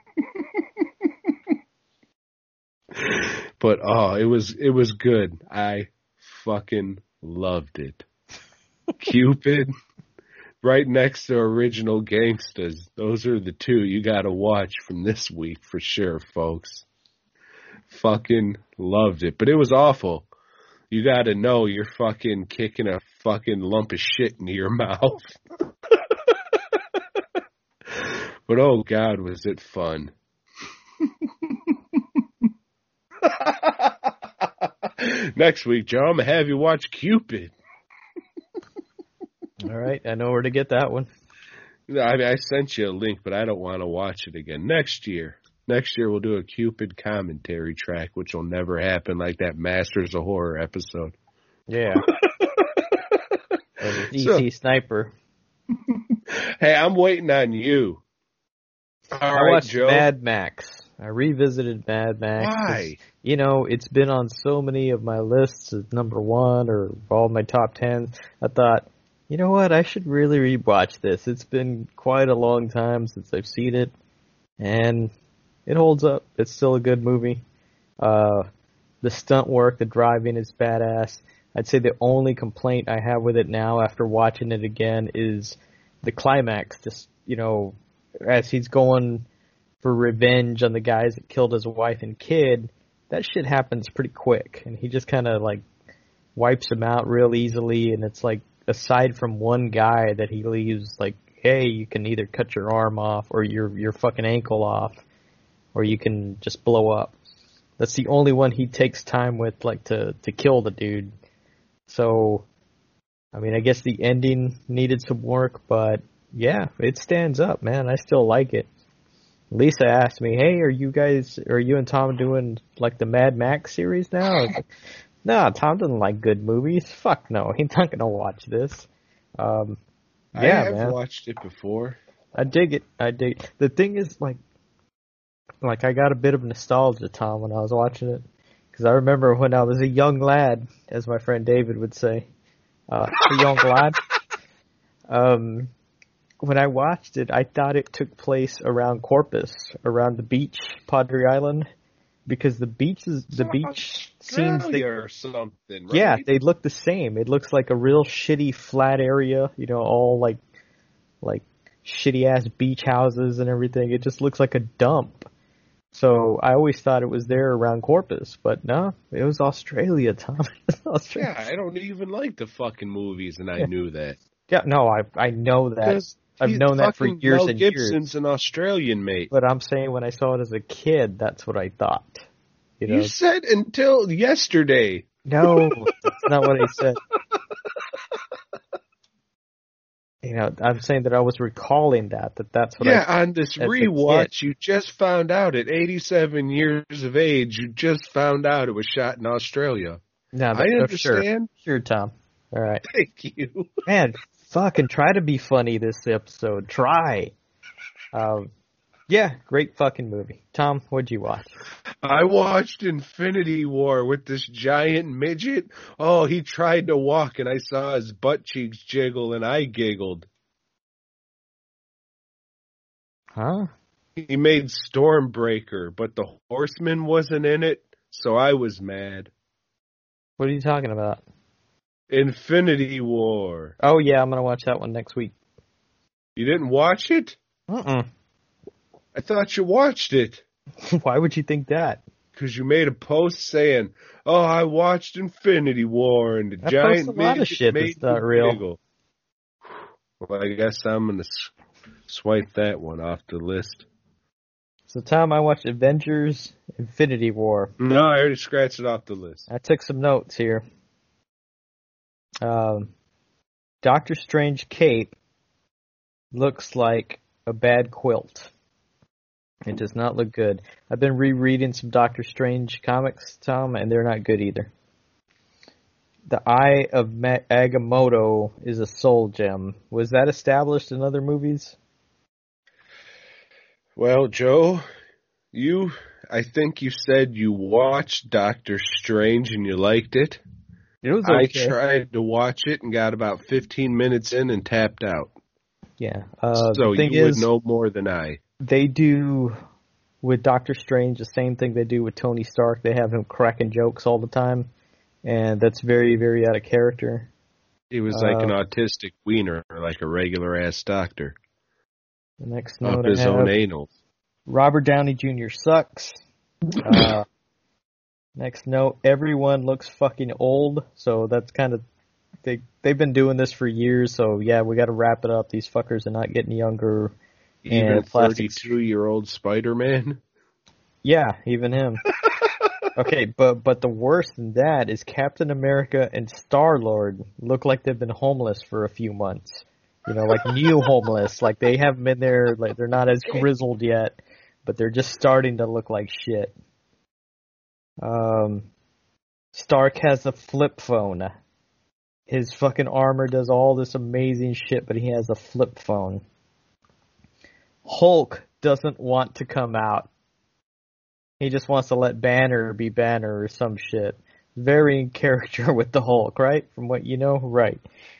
But it was good. I fucking loved it. Cupid, right next to Original Gangsters. Those are the two you gotta watch from this week for sure, folks. Fucking loved it. But it was awful. You gotta know you're fucking kicking a fucking lump of shit into your mouth. But oh God, was it fun. Next week, Joe, I'm gonna have you watch Cupid. All right, I know where to get that one. I sent you a link, but I don't want to watch it again. Next year we'll do a Cupid commentary track, which will never happen, like that Masters of Horror episode. Yeah. EC Sniper. Hey, I'm waiting on you. I watched Joe. Mad Max. I revisited Mad Max. Why? You know, it's been on so many of my lists as number one or all my top 10s. I thought, you know what, I should really rewatch this. It's been quite a long time since I've seen it, and it holds up. It's still a good movie. The stunt work, the driving is badass. I'd say the only complaint I have with it now after watching it again is the climax. Just, you know, as he's going for revenge on the guys that killed his wife and kid, that shit happens pretty quick. And he just kind of, like, wipes them out real easily. And it's like, aside from one guy that he leaves, like, hey, you can either cut your arm off or your fucking ankle off, or you can just blow up. That's the only one he takes time with, like, to kill the dude. So, I mean, I guess the ending needed some work, but yeah, it stands up, man. I still like it. Lisa asked me, hey, are you and Tom doing, like, the Mad Max series now? I was like, no, Tom doesn't like good movies. Fuck no, he's not gonna watch this. I have watched it before. I dig it. The thing is, like I got a bit of nostalgia, Tom, when I was watching it. Because I remember when I was a young lad, as my friend David would say. A young lad. When I watched it, I thought it took place around Corpus, around the beach, Padre Island. Because the beach scenes or something, right? Yeah, they look the same. It looks like a real shitty flat area, you know, all like shitty ass beach houses and everything. It just looks like a dump. So I always thought it was there around Corpus, but no, it was Australia, Tom. Australia. Yeah, I don't even like the fucking movies, and I knew that. Yeah, no, I know that. Because I've known that for years Mel and Gibson's years. an Australian, mate. But I'm saying when I saw it as a kid, that's what I thought. You know? You said until yesterday. No, that's not what I said. You know, I'm saying that I was recalling that's what on this as a rewatch, you just found out at 87 years of age, you just found out it was shot in Australia. No, I understand. Sure, Tom. All right. Thank you. Man, fucking try to be funny this episode. Try. Yeah, great fucking movie. Tom, what'd you watch? I watched Infinity War with this giant midget. Oh, he tried to walk, and I saw his butt cheeks jiggle, and I giggled. Huh? He made Stormbreaker, but the Horseman wasn't in it, so I was mad. What are you talking about? Infinity War. Oh, yeah, I'm going to watch that one next week. You didn't watch it? Uh-uh. I thought you watched it. Why would you think that? Because you made a post saying, "Oh, I watched Infinity War and the I giant post a lot of midget shit made that's not me real. giggle." Well, I guess I'm going to swipe that one off the list. So, Tom, I watched Avengers Infinity War. No, I already scratched it off the list. I took some notes here. Doctor Strange cape looks like a bad quilt. It does not look good. I've been rereading some Doctor Strange comics, Tom, and they're not good either. The Eye of Agamotto is a soul gem. Was that established in other movies? Well, Joe, I think you said you watched Doctor Strange and you liked it. It was okay. I tried to watch it and got about 15 minutes in and tapped out. Yeah. So you would know more than I. They do with Doctor Strange the same thing they do with Tony Stark. They have him cracking jokes all the time, and that's very, very out of character. He was like an autistic wiener, like a regular-ass doctor. The next note Up his own anal. Robert Downey Jr. sucks. Next note, everyone looks fucking old, so that's kind of... They've been doing this for years, so yeah, we got to wrap it up. These fuckers are not getting younger. Even 32-year-old Spider-Man? Yeah, even him. Okay, but the worst than that is Captain America and Star-Lord look like they've been homeless for a few months. You know, like new homeless. Like they haven't been there, like they're not as grizzled yet, but they're just starting to look like shit. Stark has a flip phone. His fucking armor does all this amazing shit, but he has a flip phone. Hulk doesn't want to come out. He just wants to let Banner be Banner or some shit. Very in character with the Hulk, right? From what you know? Right.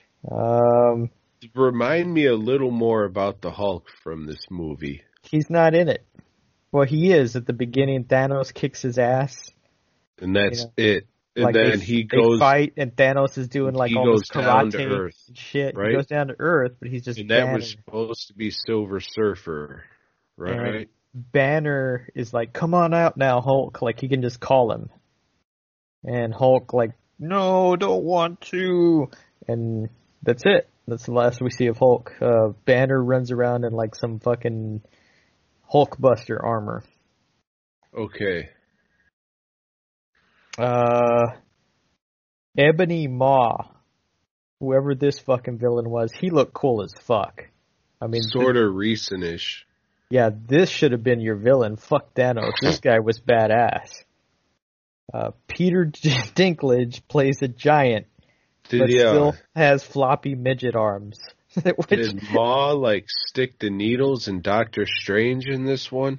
Remind me a little more about the Hulk from this movie. He's not in it. Well, he is. At the beginning, Thanos kicks his ass. And that's it. And like then they fight, and Thanos is doing like all this karate and shit. Right? He goes down to Earth, but he's just and that was supposed to be Silver Surfer, right? And Banner is like, "Come on out now, Hulk!" Like he can just call him, and Hulk like, "No, don't want to," and that's it. That's the last we see of Hulk. Banner runs around in like some fucking Hulkbuster armor. Okay. Ebony Maw, whoever this fucking villain was, he looked cool as fuck. I mean, sort of recent-ish. Yeah, this should have been your villain. Fuck Thanos. This guy was badass. Peter Dinklage plays a giant, but still has floppy midget arms. Did Maw like stick the needles in Doctor Strange in this one?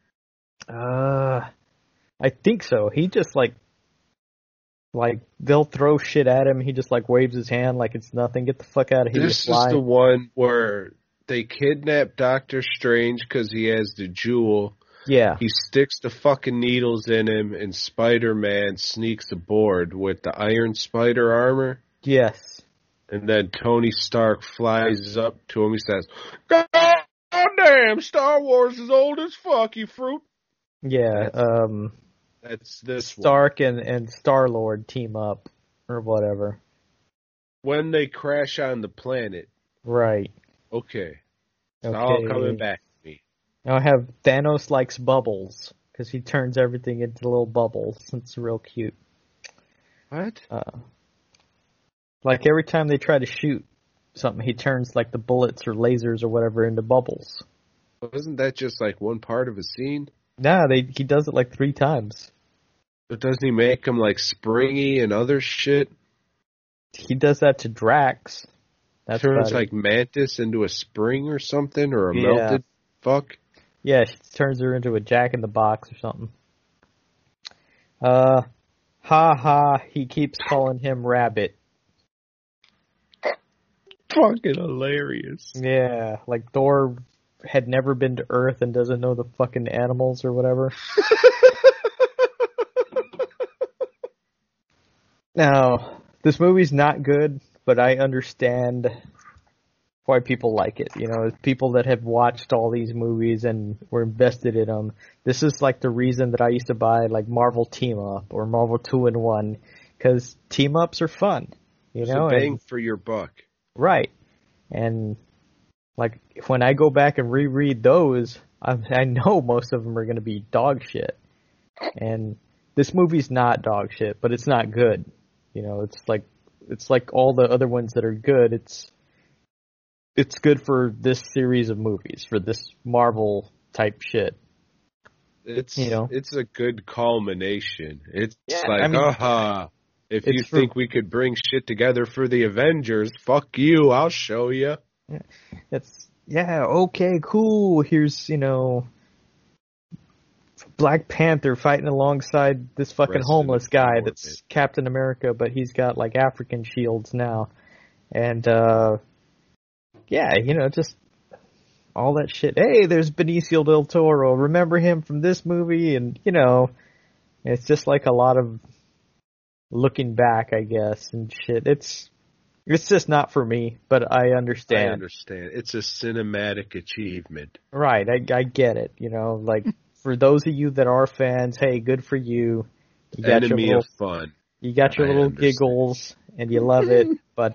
I think so. He just like they'll throw shit at him. He just like waves his hand like it's nothing. Get the fuck out of here. This is the one where they kidnap Doctor Strange because he has the jewel. Yeah. He sticks the fucking needles in him, and Spider-Man sneaks aboard with the Iron Spider armor. Yes. And then Tony Stark flies up to him. He says, "God damn, Star Wars is old as fuck, you fruit." Yeah, That's this one. Stark and Star-Lord team up, or whatever. When they crash on the planet. Right. Okay. It's all coming Okay. back to me. Now I have Thanos likes bubbles, because he turns everything into little bubbles. It's real cute. What? Like every time they try to shoot something, he turns like the bullets or lasers or whatever into bubbles. Wasn't that just like one part of a scene? Nah, he does it like 3 times. But doesn't he make them like springy and other shit? He does that to Drax. That's Turns about like it. Mantis into a spring or something, or a Yeah. melted fuck. Yeah, she turns her into a Jack in the Box or something. Ha ha, he keeps calling him Rabbit. Fucking hilarious. Yeah, like Thor had never been to Earth and doesn't know the fucking animals or whatever. Now, this movie's not good, but I understand why people like it. You know, people that have watched all these movies and were invested in them. This is like the reason that I used to buy like Marvel Team Up or Marvel 2-in-1, because team ups are fun. You It's know, a bang and, for your buck. right. And like when I go back and reread those, I know most of them are going to be dog shit. And this movie's not dog shit, but it's not good. You know, it's like all the other ones that are good. It's good for this series of movies, for this Marvel type shit. It's You know? it's a good culmination. It's Yeah, like, I mean, if it's you for think we could bring shit together for the Avengers, fuck you, I'll show you. okay, cool. Here's, you know, Black Panther fighting alongside this fucking President homeless guy Empowerment. that's Captain America, but he's got like African shields now. And yeah, you know, just all that shit. Hey, there's Benicio del Toro. Remember him from this movie? And, you know, it's just like a lot of looking back, I guess, and shit. It's just not for me, but I I understand. understand. It's a cinematic achievement. Right, I get it. You know, like for those of you that are fans, hey, good for you. You got Enemy your of fun. little I understand. giggles, and you love it. But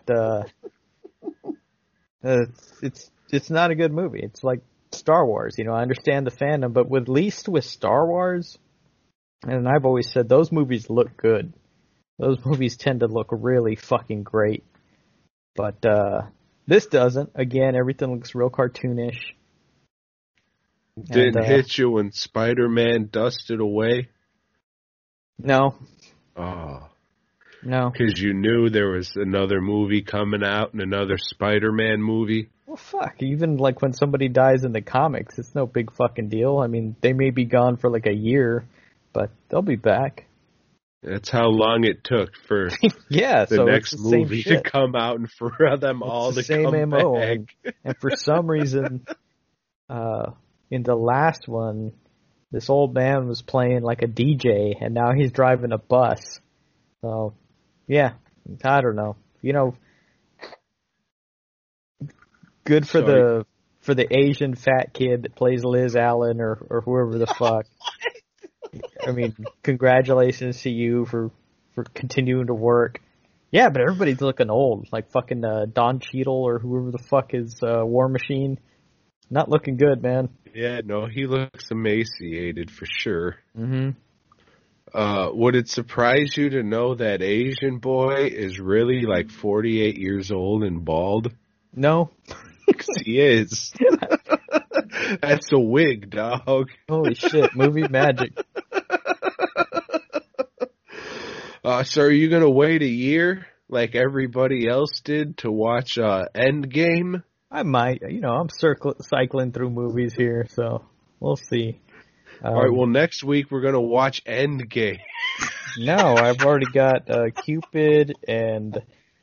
it's not a good movie. It's like Star Wars. You know, I understand the fandom, but at least with Star Wars, and I've always said those movies look good. Those movies tend to look really fucking great. But this doesn't. Again, everything looks real cartoonish. Didn't And, hit you when Spider-Man dusted away? No, Oh, no. because you knew there was another movie coming out and another Spider-Man movie? Well, fuck. Even like when somebody dies in the comics, it's no big fucking deal. I mean, they may be gone for like a year, but they'll be back. That's how long it took for Yeah, the so next it's the same movie to shit. come out and for them all It's the to same come MO. back. And for some reason, in the last one, this old man was playing like a DJ, and now he's driving a bus. So, yeah, I don't know. You know, good for So- the Asian fat kid that plays Liz Allen or whoever the fuck. I mean, congratulations to you for continuing to work. Yeah, but everybody's looking old, like fucking Don Cheadle or whoever the fuck is War Machine. Not looking good, man. Yeah, no, he looks emaciated for sure. Mm-hmm. Would it surprise you to know that Asian boy is really like 48 years old and bald? No. 'Cause he is. That's a wig, dog. Holy shit, movie magic. So are you gonna wait a year like everybody else did to watch Endgame? I might, you know, I'm cycling through movies here, so we'll see. All right, well, next week we're gonna watch Endgame. No, I've already got Cupid and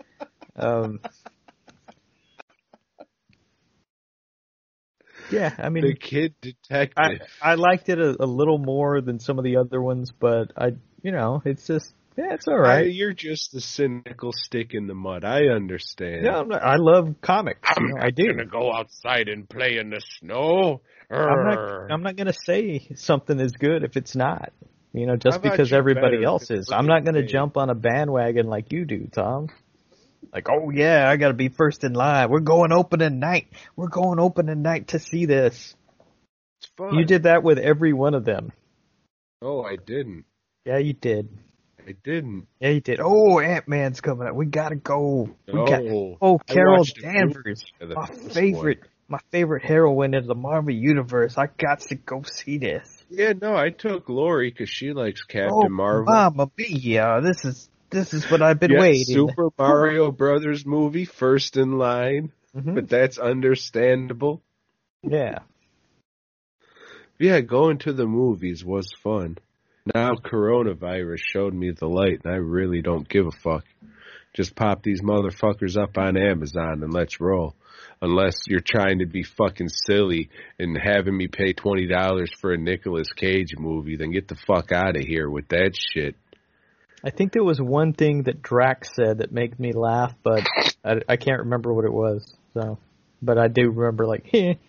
yeah, I mean, The Kid Detective. I liked it a little more than some of the other ones, but you know, it's just Yeah, it's all right. You're just a cynical stick in the mud. I understand. Yeah, I love comics. I do. Gonna go outside and play in the snow. I'm not gonna say something is good if it's not. How Just about because you everybody better? else is. Look I'm at not gonna me. jump on a bandwagon like you do, Tom. Like, oh yeah, I gotta be first in line. We're going opening night. We're going opening night to see this. It's fun. You did that with every one of them. Oh, I didn't. Yeah, you did. I didn't. Yeah, you did. Oh, Ant-Man's coming up. We gotta go. No. I Carol watched a Danvers, movie of my this favorite heroine in the Marvel Universe. I got to go see this. Yeah, no, I took Lori because she likes Captain Oh, Marvel. Mamma Mia! This is what I've been Yeah, waiting. Super Mario Brothers movie, first in line, but that's understandable. Yeah. Yeah, going to the movies was fun. Now coronavirus showed me the light, and I really don't give a fuck. Just pop these motherfuckers up on Amazon and let's roll. Unless you're trying to be fucking silly and having me pay $20 for a Nicolas Cage movie, then get the fuck out of here with that shit. I think there was one thing that Drax said that made me laugh, but I can't remember what it was. So, but I do remember like,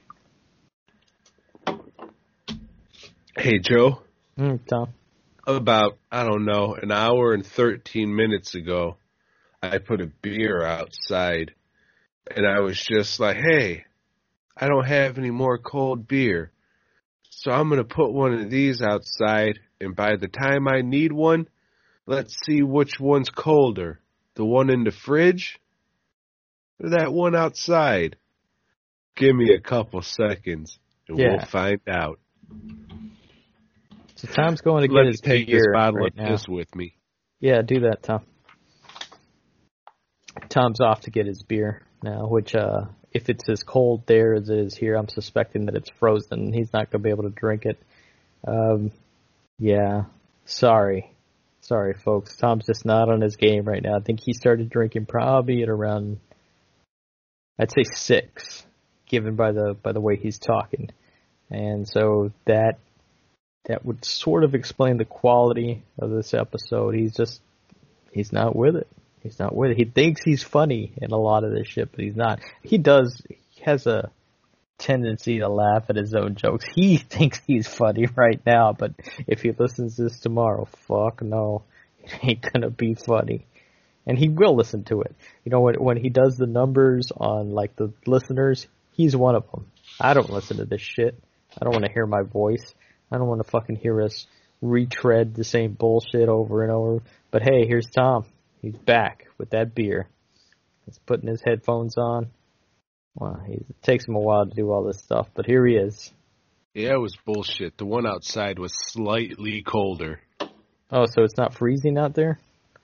Hey, Joe. Tom. About, I don't know, an hour and 13 minutes ago, I put a beer outside, and I was just like, hey, I don't have any more cold beer, so I'm going to put one of these outside, and by the time I need one, let's see which one's colder, the one in the fridge or that one outside. Give me a couple seconds, and we'll find out. So Tom's going to get his take beer this bottle right of now. piss with me. Yeah, do that, Tom. Tom's off to get his beer now, which, if it's as cold there as it is here, I'm suspecting that it's frozen. He's not going to be able to drink it. Yeah, sorry, folks. Tom's just not on his game right now. I think he started drinking probably at around, I'd say 6, given by the way he's talking, and so that would sort of explain the quality of this episode. He's not with it. He's not with it. He thinks he's funny in a lot of this shit, but he's not. He has a tendency to laugh at his own jokes. He thinks he's funny right now, but if he listens to this tomorrow, fuck no, it ain't gonna be funny. And he will listen to it. When he does the numbers on like the listeners, he's one of them. I don't listen to this shit. I don't want to hear my voice. I don't want to fucking hear us retread the same bullshit over and over. But hey, here's Tom. He's back with that beer. He's putting his headphones on. Wow, it takes him a while to do all this stuff, but here he is. Yeah, it was bullshit. The one outside was slightly colder. Oh, so it's not freezing out there?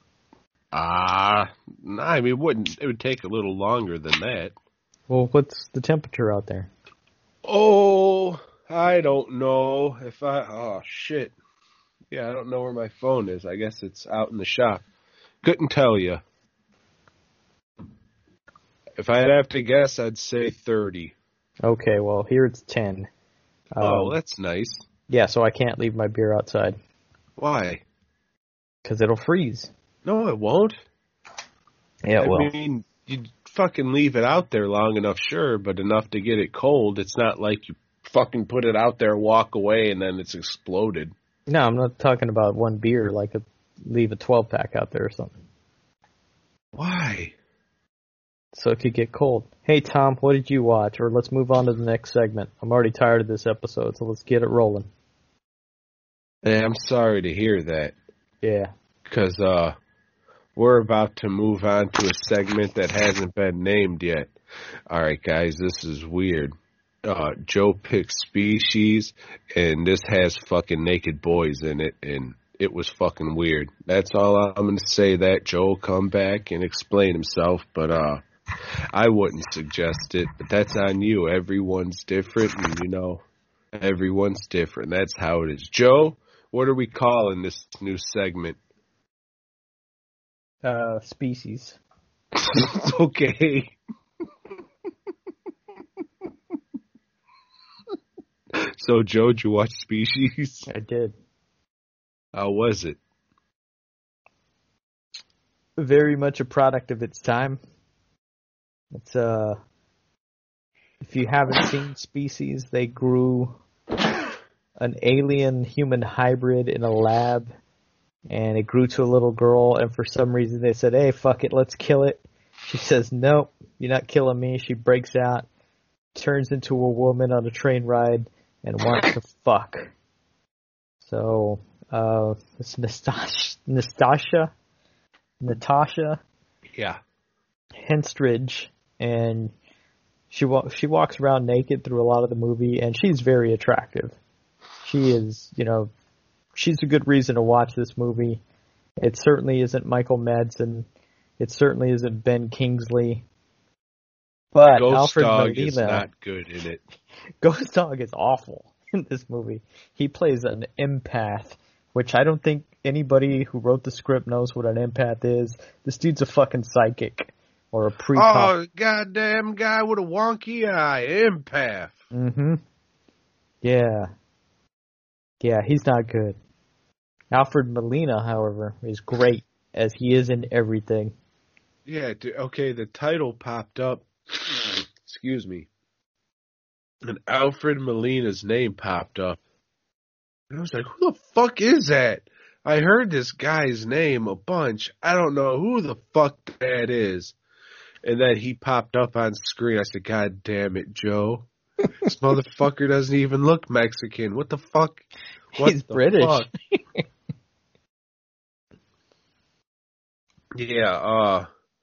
I mean, it would take a little longer than that. Well, what's the temperature out there? Oh, I don't know. Oh, shit. Yeah, I don't know where my phone is. I guess it's out in the shop. Couldn't tell you. If I'd have to guess, I'd say 30. Okay, well, here it's 10. Oh, that's nice. Yeah, so I can't leave my beer outside. Why? Because it'll freeze. No, it won't. Yeah, it will. I mean, you'd fucking leave it out there long enough, sure, but enough to get it cold. It's not like you fucking put it out there, walk away, and then it's exploded. No, I'm not talking about one beer, like leave a 12-pack out there or something. Why? So it could get cold. Hey, Tom, what did you watch? Or let's move on to the next segment. I'm already tired of this episode, so let's get it rolling. Hey, I'm sorry to hear that. Yeah. Because we're about to move on to a segment that hasn't been named yet. All right, guys, this is weird. Joe picked Species, and this has fucking naked boys in it, and it was fucking weird. That's all I'm going to say. That Joe will come back and explain himself, but I wouldn't suggest it. But that's on you. Everyone's different, and, everyone's different. That's how it is. Joe, what are we calling this new segment? Species. Okay. So, Joe, did you watch Species? I did. How was it? very much a product of its time. It's if you haven't seen Species, they grew an alien-human hybrid in a lab, and it grew to a little girl, and for some reason they said, hey, fuck it, let's kill it. She says, nope, you're not killing me. She breaks out, turns into a woman on a train ride, and wants to fuck. So, it's Natasha Yeah. Henstridge, and she walks around naked through a lot of the movie, and she's very attractive. She is, she's a good reason to watch this movie. It certainly isn't Michael Madsen. It certainly isn't Ben Kingsley. But Ghost Alfred Dog Molina, is not good in it. Ghost Dog is awful in this movie. He plays an empath, which I don't think anybody who wrote the script knows what an empath is. This dude's a fucking psychic. Or a pre-cop. Oh, goddamn guy with a wonky eye. Empath. Mm-hmm. Yeah. Yeah, he's not good. Alfred Molina, however, is great, as he is in everything. Yeah, okay, the title popped up. Excuse me. And Alfred Molina's name popped up. And I was like, who the fuck is that? I heard this guy's name a bunch. I don't know who the fuck that is. And then he popped up on screen. I said, God damn it, Joe. This motherfucker doesn't even look Mexican. What the fuck? He's British. Fuck? Yeah,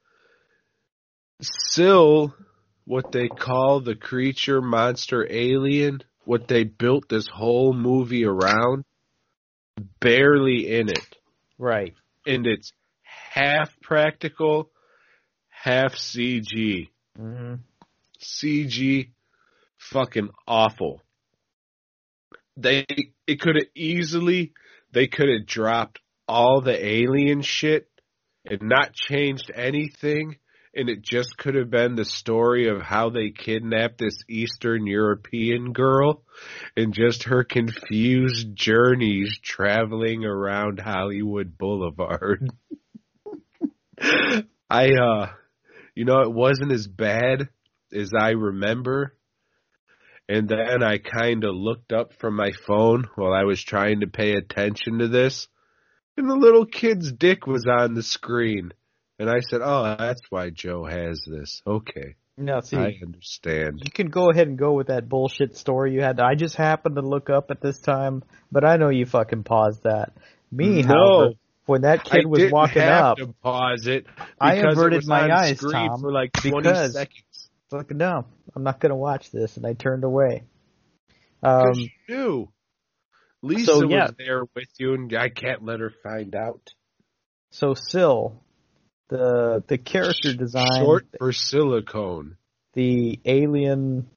Syl, what they call the creature, monster, alien, what they built this whole movie around, barely in it. Right. And it's half practical, half CG. Mm-hmm. CG, fucking awful. They could have dropped all the alien shit and not changed anything, and it just could have been the story of how they kidnapped this Eastern European girl and just her confused journeys traveling around Hollywood Boulevard. It wasn't as bad as I remember. And then I kind of looked up from my phone while I was trying to pay attention to this, and the little kid's dick was on the screen. And I said, oh, that's why Joe has this. Okay. No, see, I understand. you can go ahead and go with that bullshit story you had. I just happened to look up at this time, but I know you fucking paused that. Me, however, when that kid was walking up, to pause it I averted it was my on eyes, screen Tom, for like 20 because seconds. it's like, no, I'm not going to watch this, and I turned away. Because you knew. Lisa so, yeah. was there with you, and I can't let her find out. So, Syl, the character design, Short for silicone. the alien,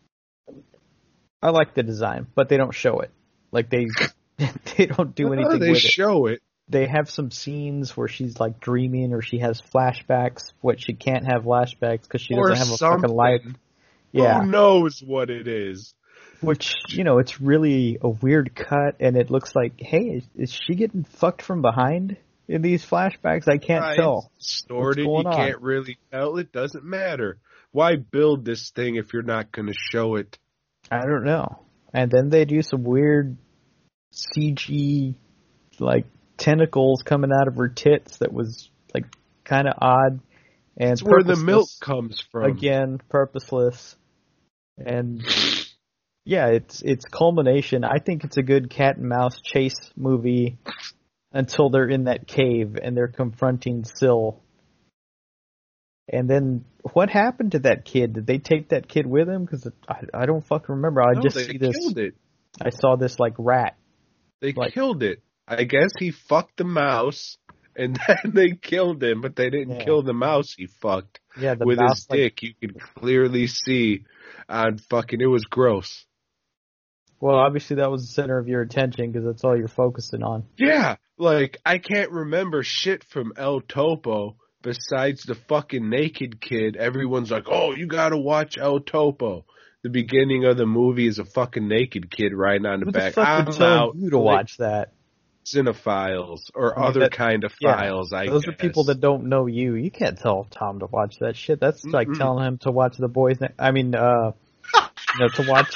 I like the design, but they don't show it. Like, they don't do anything They with it. show it. They have some scenes where she's like dreaming or she has flashbacks, which she can't have flashbacks because she doesn't have a fucking life. Yeah. Who knows what it is? Which, it's really a weird cut, and it looks like, hey, is she getting fucked from behind in these flashbacks? I can't tell. It's distorted. You can't really tell. It doesn't matter. Why build this thing if you're not going to show it? I don't know. And then they do some weird CG, like, tentacles coming out of her tits that was, like, kind of odd. And it's where the milk comes from. Again, purposeless. And yeah, it's culmination. I think it's a good cat and mouse chase movie until they're in that cave and they're confronting Syl. And then what happened to that kid? Did they take that kid with him? Because I don't fucking remember. They killed it. I saw this like rat. They killed it. I guess he fucked the mouse, and then they killed him, but they didn't kill the mouse he fucked. Yeah, the with mouse, his dick. You could clearly see on fucking, it was gross. Well, obviously that was the center of your attention because that's all you're focusing on. Yeah, like, I can't remember shit from El Topo besides the fucking naked kid. Everyone's like, oh, you gotta watch El Topo. The beginning of the movie is a fucking naked kid riding on the back. Who the fuck would tell you to watch that? cinephiles or I mean, other kind of yeah, files, I those guess. are people that don't know you. You can't tell Tom to watch that shit. That's like telling him to watch The Boys. To watch,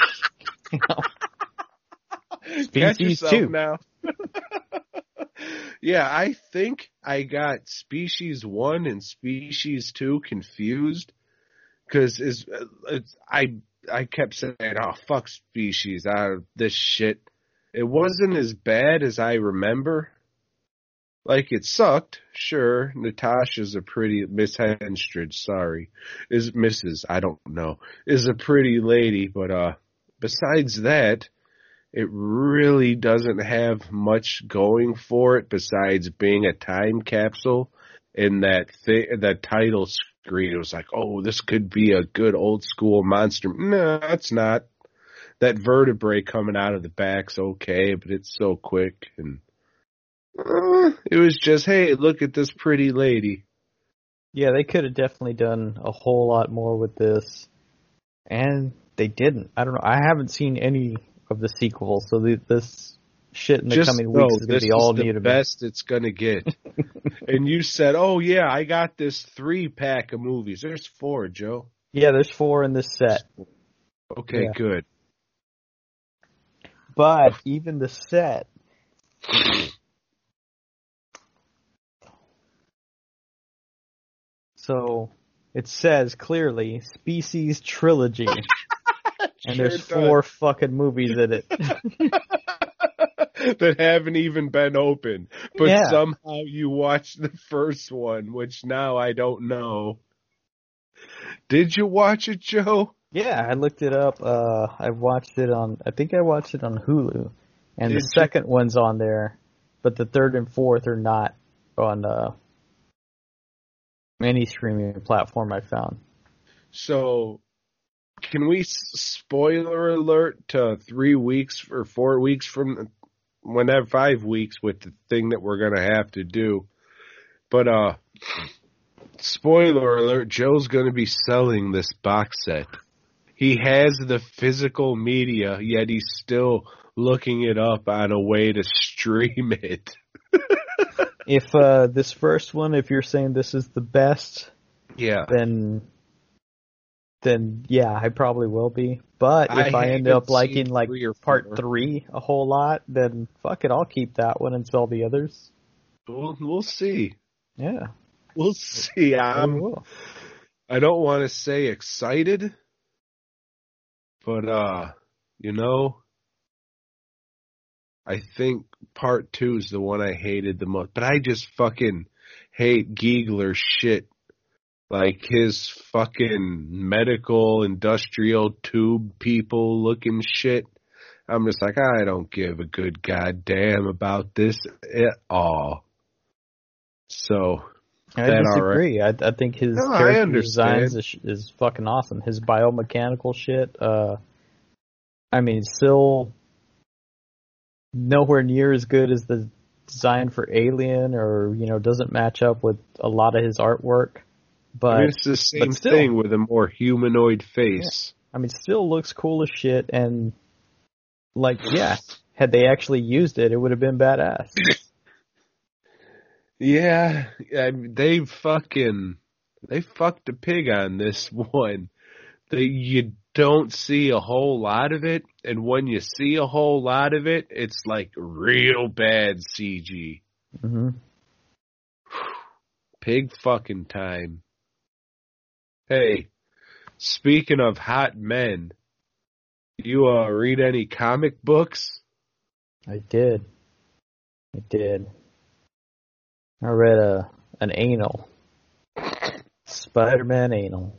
Catch Species yourself 2. now. Yeah, I think I got Species 1 and Species 2 confused because I kept saying, "Oh, fuck Species, this shit." It wasn't as bad as I remember. Like, it sucked, sure. Natasha's a pretty Miss Henstridge, sorry, is Mrs. I don't know, is a pretty lady, but besides that, it really doesn't have much going for it besides being a time capsule. And that title screen, it was like, oh, this could be a good old school monster. No, it's not. That vertebrae coming out of the back's okay, but it's so quick. And it was just, hey, look at this pretty lady. Yeah, they could have definitely done a whole lot more with this, and they didn't. I don't know. I haven't seen any of the sequels, so this shit in the coming weeks is going to be all new to me. This is the best it's going to get. And you said, oh, yeah, I got this 3-pack of movies. There's 4, Joe. Yeah, there's 4 in this set. Okay, yeah. Good. But even the set... So, it says clearly, Species Trilogy. And there's 4 fucking movies in it. That haven't even been open. But somehow you watched the first one, which now I don't know. Did you watch it, Joe? Yeah, I looked it up. I watched it on Hulu. And the second one's on there, but the third and fourth are not on any streaming platform I found. So, can we spoiler alert to 3 weeks or 4 weeks from whenever 5 weeks with the thing that we're gonna have to do? But spoiler alert: Joe's gonna be selling this box set. He has the physical media, yet he's still looking it up on a way to stream it. If this first one, if you're saying this is the best, then yeah, I probably will be. But if I end up liking like part 3 a whole lot, then fuck it, I'll keep that one and sell the others. We'll see. Yeah, we'll see. I don't want to say excited, but I think part 2 is the one I hated the most. But I just fucking hate Giegler's shit. Like his fucking medical industrial tube people looking shit. I'm just like, I don't give a good goddamn about this at all. So, I disagree. Right? I think his character designs is fucking awesome. His biomechanical shit, still nowhere near as good as the design for Alien, or doesn't match up with a lot of his artwork. But it's the same thing with a more humanoid face. Yeah. Still looks cool as shit, and had they actually used it, it would have been badass. Yeah, they fucked a pig on this one. You don't see a whole lot of it, and when you see a whole lot of it, it's like real bad CG. Mm-hmm. Pig fucking time. Hey, speaking of hot men, you read any comic books? I did. I read an anal. Spider-Man anal.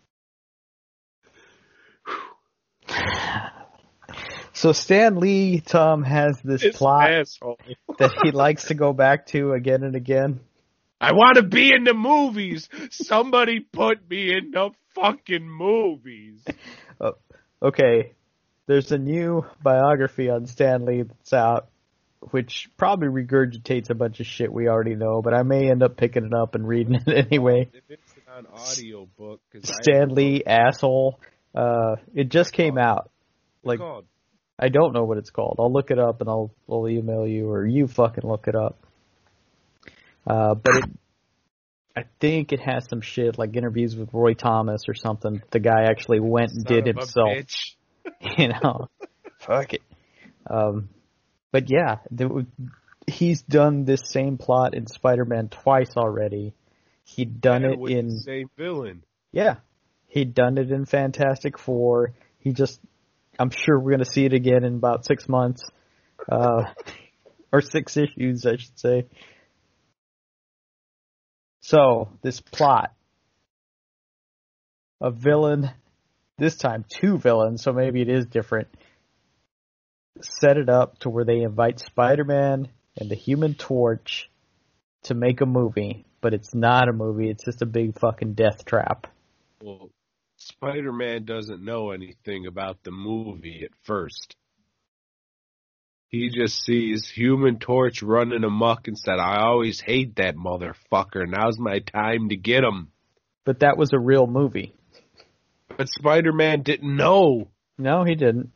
So Stan Lee, Tom, has this plot that he likes to go back to again and again. I want to be in the movies. Somebody put me in the fucking movies. Okay, there's a new biography on Stan Lee that's out, which probably regurgitates a bunch of shit we already know, but I may end up picking it up and reading it anyway. If it's an audio book, Stan Lee, asshole. It just came out. What's it called? I don't know what it's called. I'll look it up and I'll email you, or you fucking look it up. But I think it has some shit like interviews with Roy Thomas or something. The guy actually went and did himself. You know, fuck it. But yeah, he's done this same plot in Spider-Man twice already. He'd done it in the same villain. Yeah, he'd done it in Fantastic Four. I'm sure we're gonna see it again in about 6 months, or 6 issues, I should say. So this plot, a villain, this time 2 villains, so maybe it is different. Set it up to where they invite Spider-Man and the Human Torch to make a movie, but it's not a movie, it's just a big fucking death trap. Well, Spider-Man doesn't know anything about the movie at first. He just sees Human Torch running amok and said, I always hate that motherfucker, now's my time to get him. But that was a real movie. But Spider-Man didn't know. No, he didn't.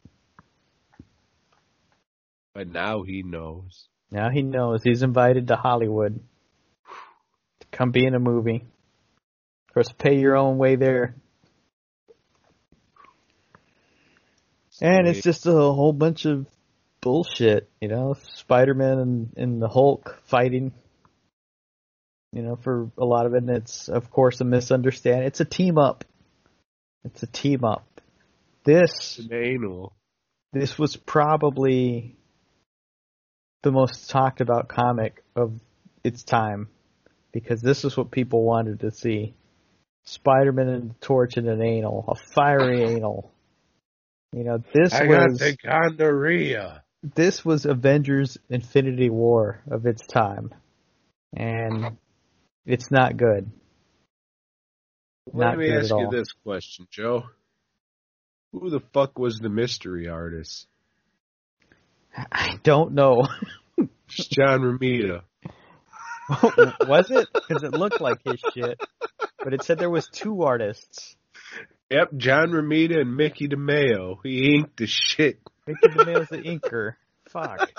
But now he knows. Now he knows. He's invited to Hollywood to come be in a movie. Of course, pay your own way there. And it's just a whole bunch of bullshit, you know? Spider-Man and the Hulk fighting, you know, for a lot of it. And it's, of course, a misunderstanding. It's a team-up. It's a team-up. This was probably the most talked about comic of its time, because this is what people wanted to see. Spider-Man and the Torch in an anal, a fiery anal. You know, I got the gonorrhea. This was Avengers Infinity War of its time. And it's not good. Let me ask you this question, Joe. Who the fuck was the mystery artist? I don't know. It's John Romita. Was it? Because it looked like his shit. But it said there was 2 artists. Yep, John Romita and Mickey DeMeo. He inked the shit. Mickey DeMeo's the inker. Fuck.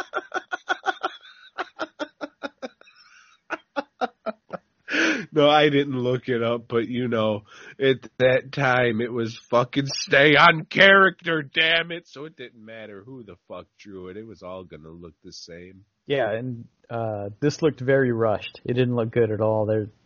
No, I didn't look it up, but you know, at that time it was fucking stay on character, damn it. So it didn't matter who the fuck drew it. It was all gonna look the same. Yeah, and this looked very rushed. It didn't look good at all.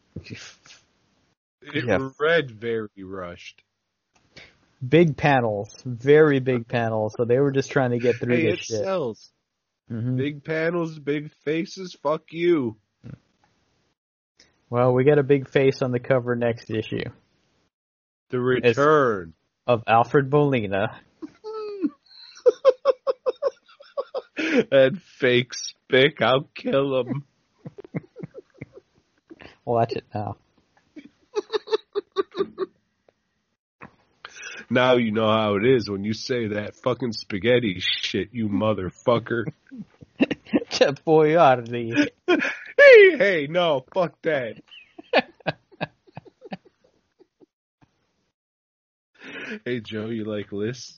Read very rushed. Big panels, very big panels. So they were just trying to get through this shit. It sells. Mm-hmm. Big panels, big faces, fuck you. Well, we got a big face on the cover next issue. The return of Alfred Molina. That fake spick, I'll kill him. Watch it now. Now you know how it is when you say that fucking spaghetti shit, you motherfucker. Boyardi. Hey, no, fuck that. Hey, Joe, you like lists?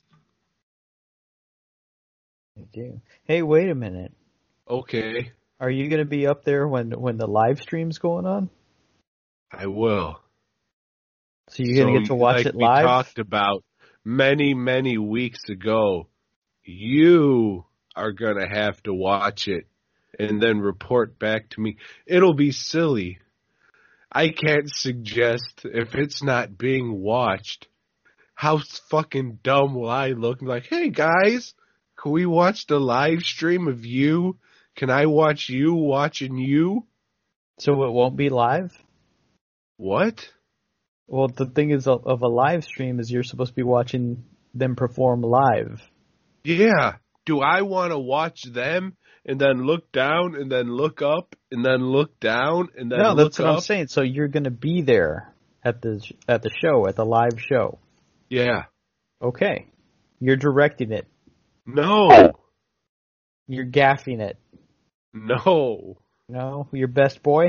I do. Hey, wait a minute. Okay. Are you going to be up there when the live stream's going on? I will. So you're going to get to watch it live? We talked about many, many weeks ago, you are going to have to watch it and then report back to me. It'll be silly. I can't suggest if it's not being watched. How fucking dumb will I look? Like, hey guys, can we watch the live stream of you? Can I watch you watching you? So it won't be live? What? Well, the thing is of a live stream is you're supposed to be watching them perform live. Yeah. Do I want to watch them and then look down and then look up and then look down and then look up? No, that's what I'm saying. So you're going to be there at the show, at the live show. Yeah. Okay. You're directing it. No. You're gaffing it. No. No? Your best boy?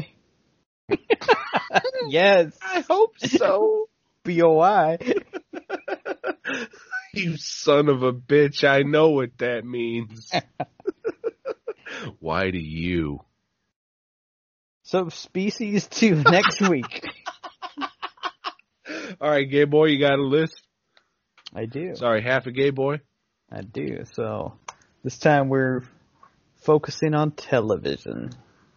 Yes. I hope so. BOI. You son of a bitch, I know what that means. Why do you? Subspecies 2 next week. All right, gay boy, you got a list? I do. Sorry, half a gay boy? I do. So this time we're focusing on television.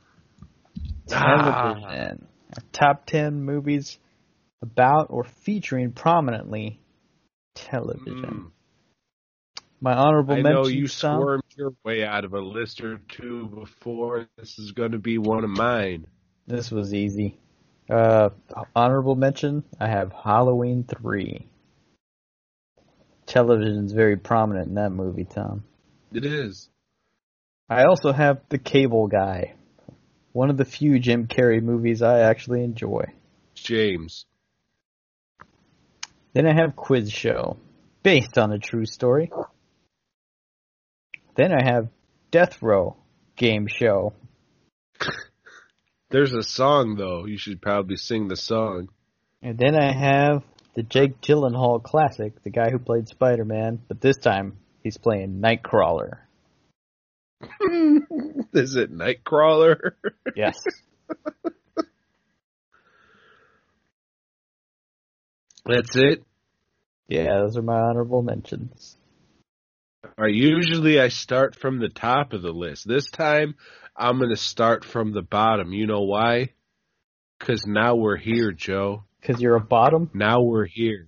Television. Our top 10 movies about or featuring prominently television. My honorable mention. I know you squirmed your way out of a list or two before. This is going to be one of mine. This was easy. Honorable mention, I have Halloween 3. Television's very prominent in that movie, Tom. It is. I also have The Cable Guy. One of the few Jim Carrey movies I actually enjoy. James. Then I have Quiz Show, based on a true story. Then I have Death Row, game show. There's a song, though. You should probably sing the song. And then I have the Jake Gyllenhaal classic, the guy who played Spider-Man, but this time he's playing Nightcrawler. Is it Nightcrawler? Yes. That's it? Yeah, those are my honorable mentions. All right, usually I start from the top of the list. This time, I'm going to start from the bottom. You know why? Because now we're here, Joe. Because you're a bottom? Now we're here.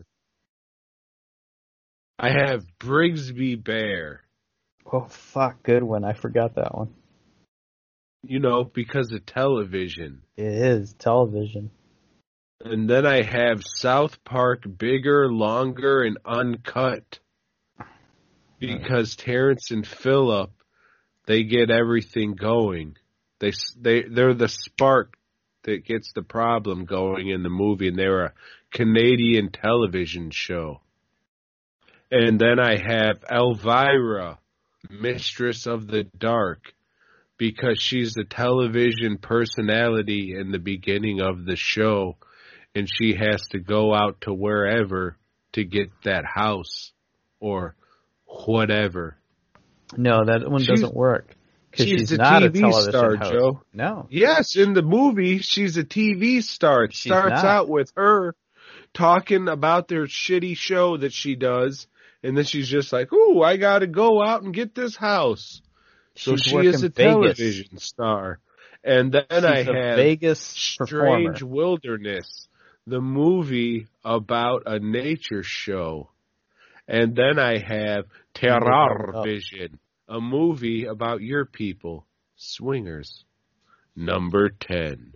I have Brigsby Bear. Oh, fuck, good one. I forgot that one. You know, because of television. It is television. And then I have South Park Bigger, Longer, and Uncut. Because Terrence and Phillip, they get everything going. They're the spark that gets the problem going in the movie, and they're a Canadian television show. And then I have Elvira, Mistress of the Dark, because she's the television personality in the beginning of the show, and she has to go out to wherever to get that house or whatever. No, that one doesn't work. Because she's a not TV a television star, host. Joe. No. Yes, in the movie, she's a TV star. It starts out with her talking about their shitty show that she does, and then she's just like, ooh, I gotta go out and get this house. So she is a television star. And then I have Vegas Strange performer. Wilderness, the movie about a nature show. And then I have Terror Vision, a movie about your people, swingers. Number 10.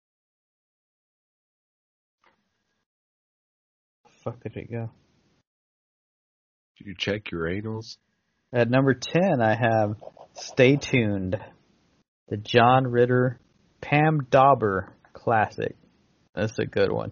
Fuck did it go? Did you check your anals? At number 10, I have Stay Tuned, the John Ritter, Pam Dauber classic. That's a good one.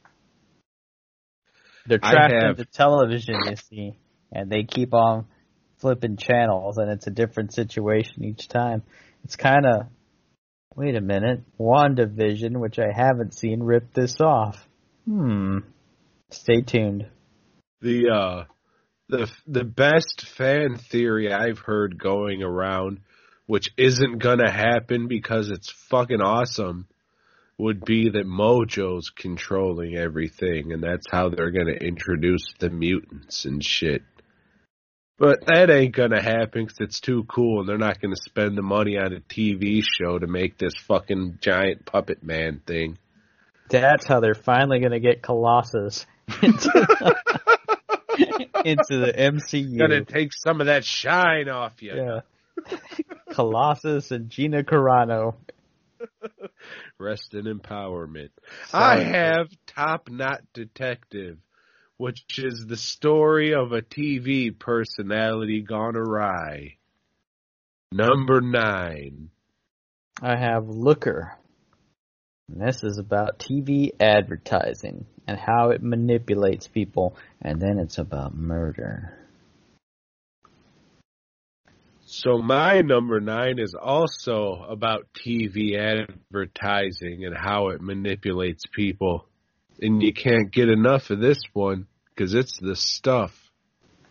They're trapped into television, you see, and they keep on flipping channels, and it's a different situation each time. It's kind of, wait a minute, WandaVision, which I haven't seen, ripped this off. Stay tuned. The best fan theory I've heard going around, which isn't gonna happen because it's fucking awesome, would be that Mojo's controlling everything, and that's how they're gonna introduce the mutants and shit. But that ain't gonna happen because it's too cool, and they're not gonna spend the money on a TV show to make this fucking giant puppet man thing. That's how they're finally gonna get Colossus into the MCU. Gonna take some of that shine off you. Yeah. Colossus and Gina Carano. Rest in empowerment. Sorry. I have Top Knot Detective, which is the story of a TV personality gone awry. Number 9. I have Looker. And this is about TV advertising and how it manipulates people. And then it's about murder. So my number 9 is also about TV advertising and how it manipulates people. And you can't get enough of this one because it's the stuff.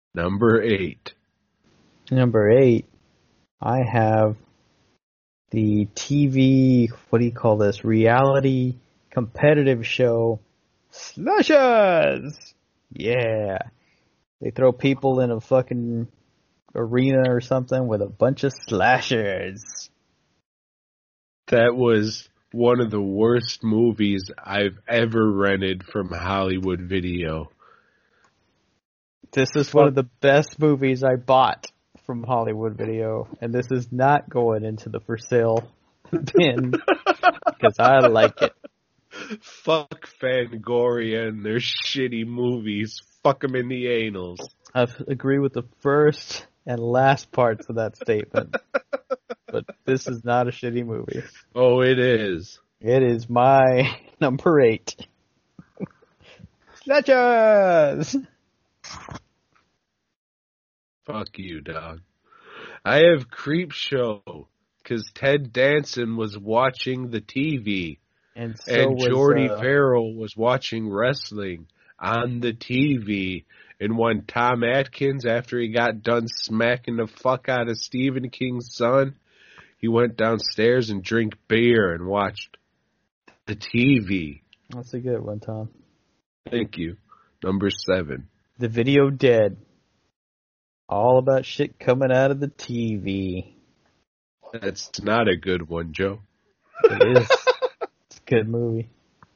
Number 8. Number 8, I have the TV, what do you call this, reality competitive show, Slashers! Yeah. They throw people in a fucking arena or something with a bunch of slashers. That was one of the worst movies I've ever rented from Hollywood Video. This is one of the best movies I bought from Hollywood Video, and this is not going into the for sale bin because I like it. Fuck Fangoria and their shitty movies. Fuck them in the anals. I agree with the first and last parts of that statement, but this is not a shitty movie. Oh, it is. It is my number 8. Slashers! Fuck you, dog. I have Creep Show because Ted Danson was watching the TV. And so And was, Jordy Farrell was watching wrestling on the TV. And when Tom Atkins, after he got done smacking the fuck out of Stephen King's son, he went downstairs and drank beer and watched the TV. That's a good one, Tom. Thank you. Number 7. The Video Dead. All about shit coming out of the TV. That's not a good one, Joe. It is. It's a good movie.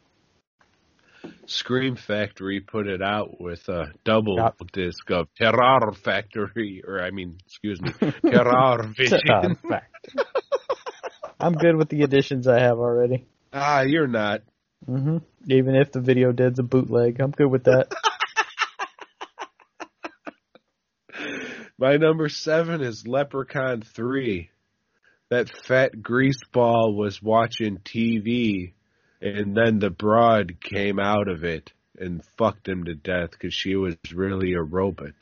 Scream Factory put it out with a double disc of Terror Factory, Terror Vision. I'm good with the additions I have already. You're not. Mm-hmm. Even if the Video Dead's a bootleg, I'm good with that. My number 7 is Leprechaun 3. That fat greaseball was watching TV, and then the broad came out of it and fucked him to death because she was really a robot.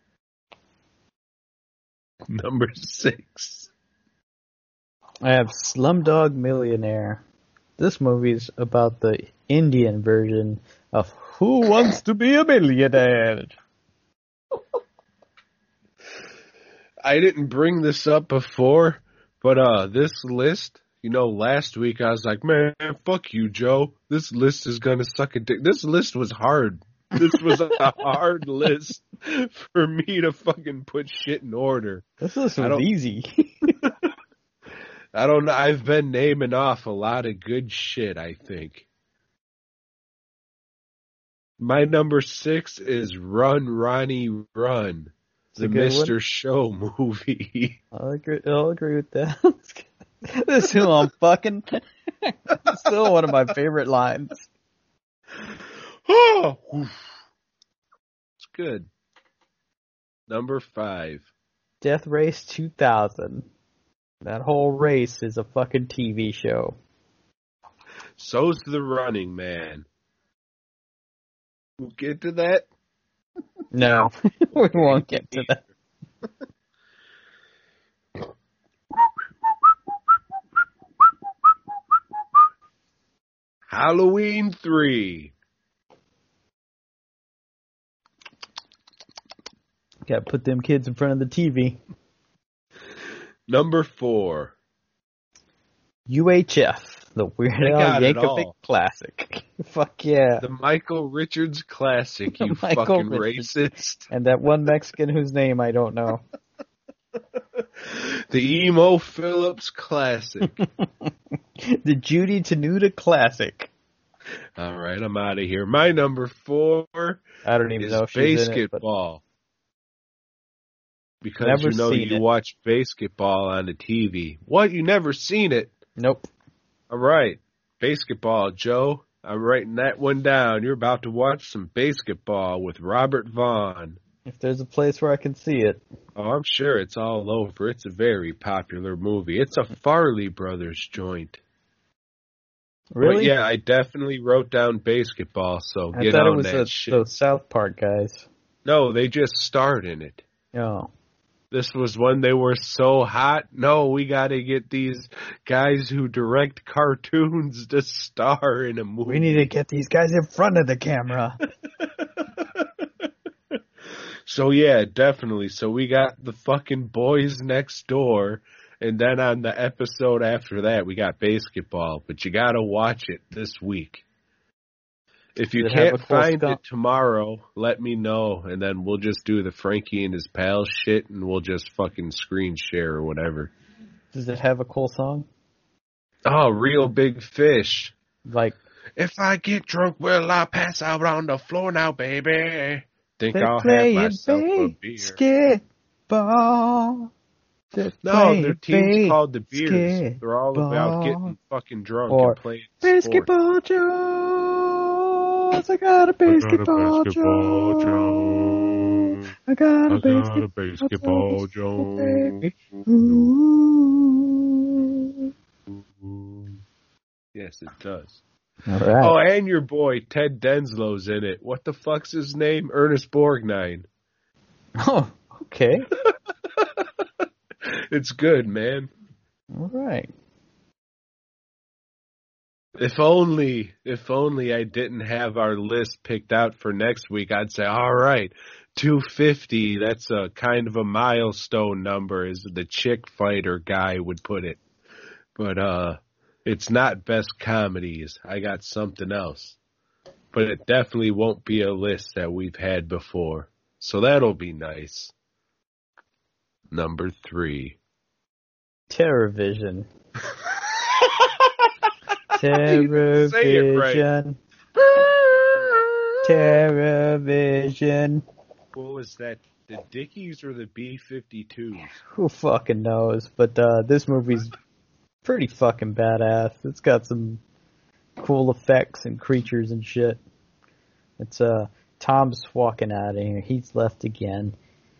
Number 6. I have Slumdog Millionaire. This movie's about the Indian version of Who Wants to Be a Millionaire? I didn't bring this up before, but this list, last week I was like, man, fuck you, Joe. This list is gonna suck a dick. This list was hard. This was a hard list for me to fucking put shit in order. This list was easy. I don't know. I've been naming off a lot of good shit, I think. My number 6 is Run, Ronnie, Run. The Mr. Show movie. I'll agree with that. This is who I'm fucking. Still one of my favorite lines. Oh, it's good. Number 5. Death Race 2000. That whole race is a fucking TV show. So's The Running Man. We'll get to that. No, we won't get to that. Halloween 3. Gotta put them kids in front of the TV. Number 4. UHF, the Weird Al Yankovic Classic. Fuck yeah. The Michael Richards Classic, you fucking racist. And that one Mexican whose name I don't know. The Emo Phillips Classic. The Judy Tenuta Classic. All right, I'm out of here. My number 4 I don't even know if she's basketball. In it, because you watch basketball on the TV. What? You never seen it? Nope. All right. Basketball, Joe. I'm writing that one down. You're about to watch some basketball with Robert Vaughn. If there's a place where I can see it. Oh, I'm sure it's all over. It's a very popular movie. It's a Farley Brothers joint. Really? But yeah, I definitely wrote down basketball, so I get thought on it was that shit. those South Park guys. No, they just starred in it. Oh. This was when they were so hot. No, we got to get these guys who direct cartoons to star in a movie. We need to get these guys in front of the camera. So yeah, definitely. So we got the fucking Boys Next Door, and then on the episode after that, we got basketball. But you gotta watch it this week. If you Does it have can't a cool find skull? it tomorrow, let me know, and then we'll just do the Frankie and his pal shit, and we'll just fucking screen share or whatever. Does it have a cool song? Oh, Real Big Fish. Like, If I get drunk, will I pass out on the floor now, baby? Think they're I'll have playing myself a beer. basketball. They're No, their playing team's called the Beers. They're all about basketball. getting fucking drunk Or and playing sports. basketball Jones. I got a basketball Jones. I got a basketball Jones. Ooh. Yes, it does. All right. Oh, and your boy Ted Denslow's in it. What the fuck's his name? Ernest Borgnine. Oh, okay. It's good, man. All right. If only I didn't have our list picked out for next week, I'd say, all right, 250, that's a kind of a milestone number, as the chick fighter guy would put it. But it's not best comedies. I got something else. But it definitely won't be a list that we've had before. So that'll be nice. Number 3. Terrorvision. Say it right. Terrorvision. What was that? The Dickies or the B-52s? Who fucking knows? But this movie's pretty fucking badass. It's got some cool effects and creatures and shit. It's Tom's walking out of here. He's left again.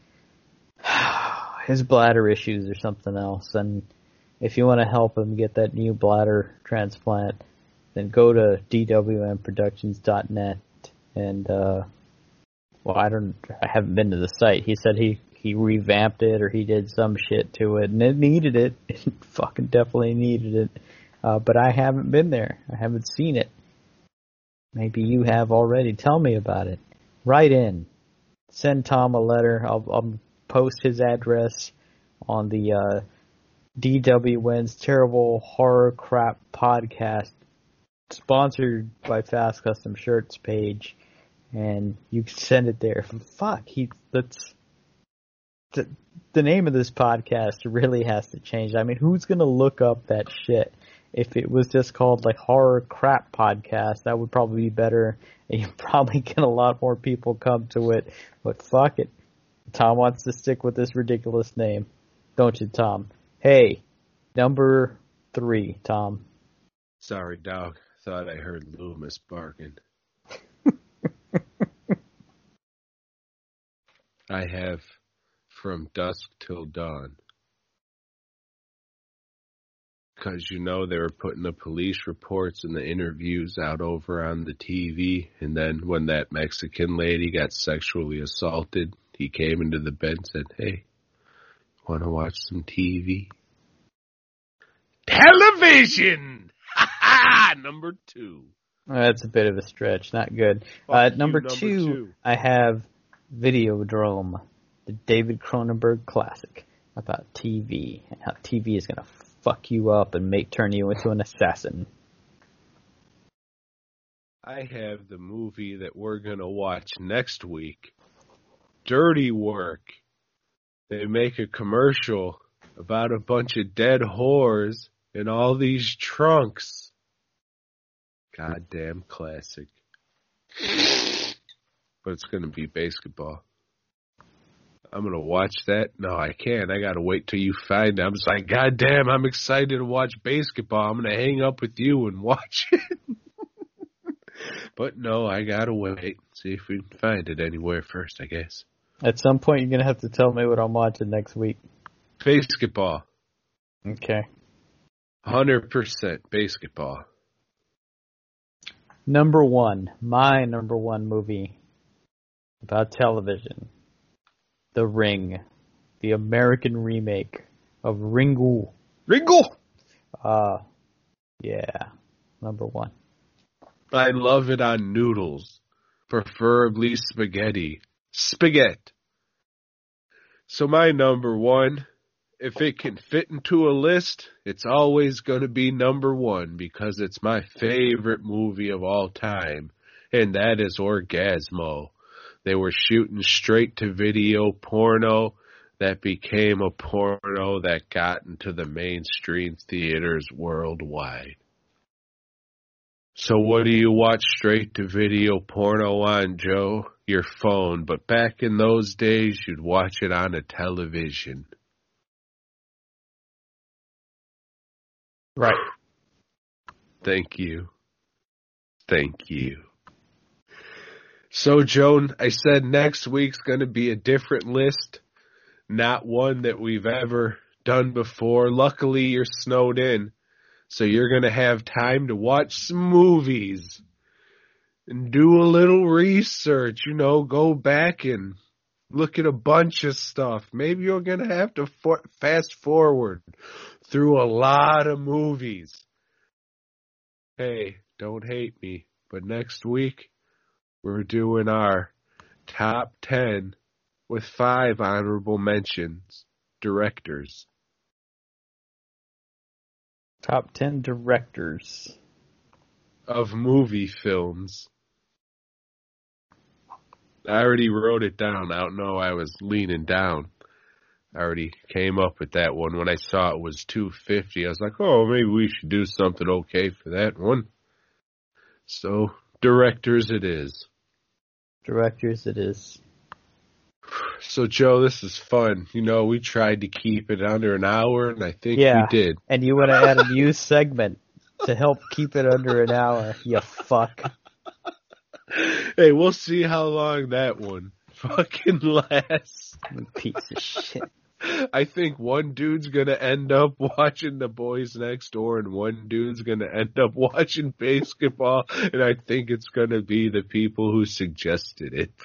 His bladder issues or something else, and if you want to help him get that new bladder transplant, then go to dwmproductions.net and I haven't been to the site. He said he revamped it or he did some shit to it, and it needed it. It fucking definitely needed it. But I haven't been there. I haven't seen it. Maybe you have already. Tell me about it. Write in. Send Tom a letter. I'll post his address on the DWN's Terrible Horror Crap podcast, sponsored by Fast Custom Shirts page, and you can send it there. Fuck, that's the name of this podcast really has to change. I mean, who's gonna look up that shit? If it was just called like Horror Crap Podcast, that would probably be better, and you'd probably get a lot more people come to it. But fuck it. Tom wants to stick with this ridiculous name. Don't you, Tom? Hey, number 3, Tom. Sorry, dog. Thought I heard Loomis barking. I have From Dusk Till Dawn. Because, you know, they were putting the police reports and the interviews out over on the TV. And then when that Mexican lady got sexually assaulted, he came into the bed and said, hey, want to watch some TV? Television! Ha ha! Number 2. That's a bit of a stretch. Not good. Number two, I have Videodrome, the David Cronenberg classic about TV and how TV is going to fuck you up and turn you into an assassin. I have the movie that we're going to watch next week, Dirty Work. They make a commercial about a bunch of dead whores in all these trunks. Goddamn classic. But it's going to be basketball. I'm going to watch that. No, I can't. I got to wait till you find it. I'm just like, goddamn, I'm excited to watch basketball. I'm going to hang up with you and watch it. But no, I got to wait. See if we can find it anywhere first, I guess. At some point, you're going to have to tell me what I'm watching next week. Basketball. Okay. 100% basketball. Number 1. My number 1 movie about television. The Ring. The American remake of Ringu. Ringu! Yeah. Number 1. I love it on noodles. Preferably spaghetti. Spaghetti. So my number one, if it can fit into a list, it's always going to be number one because it's my favorite movie of all time, and that is Orgasmo. They were shooting straight to video porno that became a porno that got into the mainstream theaters worldwide. So what do you watch straight to video porno on, Joe? Your phone. But back in those days, you'd watch it on a television. Right. Thank you. Thank you. So, Joan, I said next week's going to be a different list, not one that we've ever done before. Luckily, you're snowed in, so you're going to have time to watch some movies and do a little research, go back and look at a bunch of stuff. Maybe you're going to have to fast forward through a lot of movies. Hey, don't hate me, but next week we're doing our top 10 with 5 honorable mentions, directors. Top 10 directors of movie films. I already wrote it down. I don't know, I was leaning down. I already came up with that one. When I saw it was 250, I was like, oh, maybe we should do something okay for that one. So, directors it is. Directors it is. So, Joe, this is fun. We tried to keep it under an hour, and I think we did. And you want to add a new segment to help keep it under an hour, you fuck. Hey, we'll see how long that one fucking lasts. You piece of shit. I think one dude's going to end up watching The Boys Next Door, and one dude's going to end up watching basketball, and I think it's going to be the people who suggested it.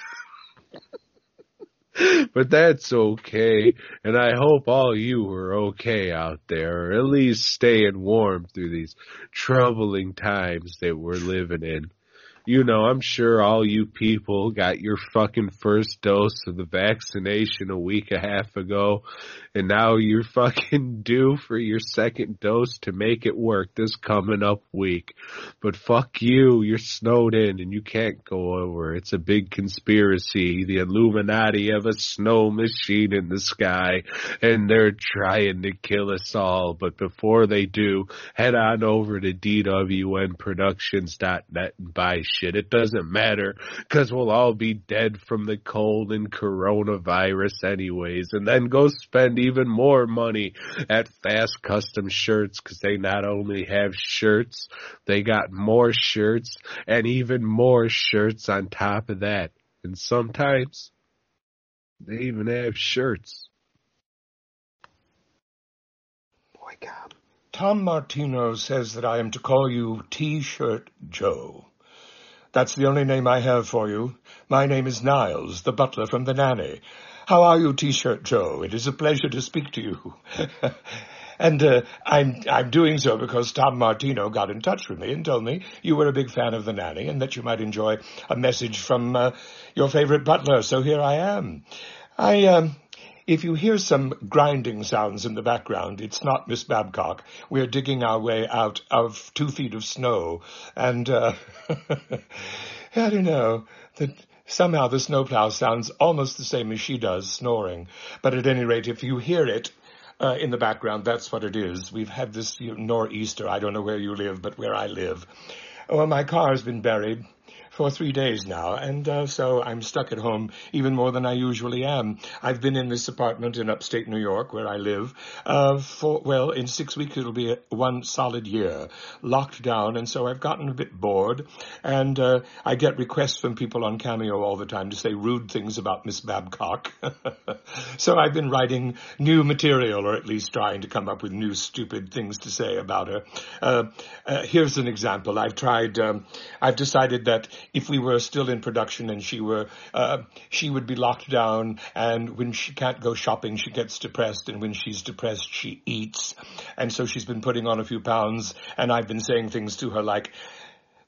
But that's okay, and I hope all you are okay out there, or at least staying warm through these troubling times that we're living in. I'm sure all you people got your fucking first dose of the vaccination a week and a half ago, and now you're fucking due for your second dose to make it work this coming up week. But fuck you, you're snowed in and you can't go over. It's a big conspiracy. The Illuminati have a snow machine in the sky, and they're trying to kill us all. But before they do, head on over to dwnproductions.net and buy shit. It doesn't matter, because we'll all be dead from the cold and coronavirus anyways. And then go spend even more money at Fast Custom Shirts, because they not only have shirts, they got more shirts and even more shirts on top of that. And sometimes they even have shirts. Boy, God. Tom Martino says that I am to call you T-Shirt Joe. That's the only name I have for you. My name is Niles, the butler from The Nanny. How are you, T-Shirt Joe? It is a pleasure to speak to you. And I'm doing so because Tom Martino got in touch with me and told me you were a big fan of The Nanny and that you might enjoy a message from your favorite butler. So here I am. If you hear some grinding sounds in the background, it's not Miss Babcock. We're digging our way out of 2 feet of snow. And I don't know, that somehow the snowplow sounds almost the same as she does, snoring. But at any rate, if you hear it in the background, that's what it is. We've had this nor'easter. I don't know where you live, but where I live. Well, my car has been buried for 3 days now, and so I'm stuck at home even more than I usually am. I've been in this apartment in upstate New York, where I live, in 6 weeks it'll be 1 solid year, locked down, and so I've gotten a bit bored, and I get requests from people on Cameo all the time to say rude things about Miss Babcock. So I've been writing new material, or at least trying to come up with new stupid things to say about her. Here's an example. I've decided that if we were still in production and she would be locked down, and when she can't go shopping, she gets depressed, and when she's depressed, she eats. And so she's been putting on a few pounds, and I've been saying things to her like,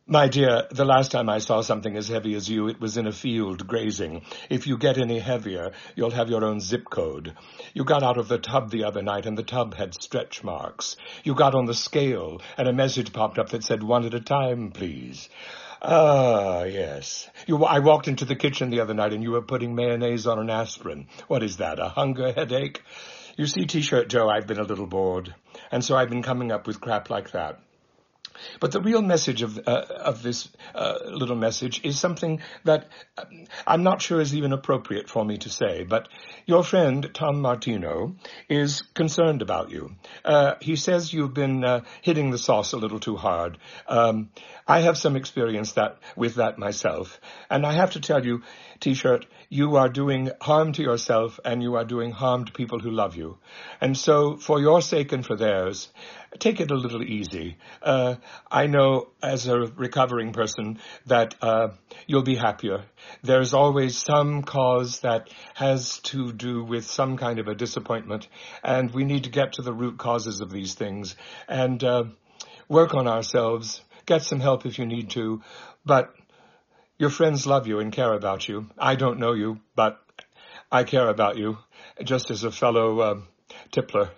My dear, the last time I saw something as heavy as you, it was in a field grazing. If you get any heavier, you'll have your own zip code. You got out of the tub the other night, and the tub had stretch marks. You got on the scale, and a message popped up that said, 1 at a time, please. Ah, yes. I walked into the kitchen the other night, and you were putting mayonnaise on an aspirin. What is that, a hunger headache? You see, T-shirt Joe, I've been a little bored, and so I've been coming up with crap like that. But the real message of this little message is something that I'm not sure is even appropriate for me to say, but your friend, Tom Martino, is concerned about you. He says you've been hitting the sauce a little too hard. I have some experience with that myself, and I have to tell you, T-shirt, you are doing harm to yourself, and you are doing harm to people who love you. And so, for your sake and for theirs, take it a little easy. I know as a recovering person that you'll be happier. There's always some cause that has to do with some kind of a disappointment, and we need to get to the root causes of these things and work on ourselves. Get some help if you need to, but your friends love you and care about you. I don't know you, but I care about you, just as a fellow tippler.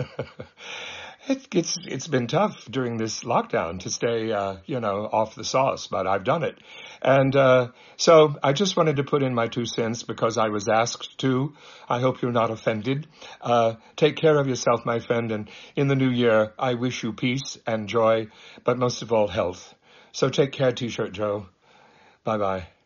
It's been tough during this lockdown to stay, off the sauce, but I've done it. And so I just wanted to put in my 2 cents because I was asked to. I hope you're not offended. Take care of yourself, my friend, and in the new year, I wish you peace and joy, but most of all, health. So take care, T-shirt Joe. Bye-bye.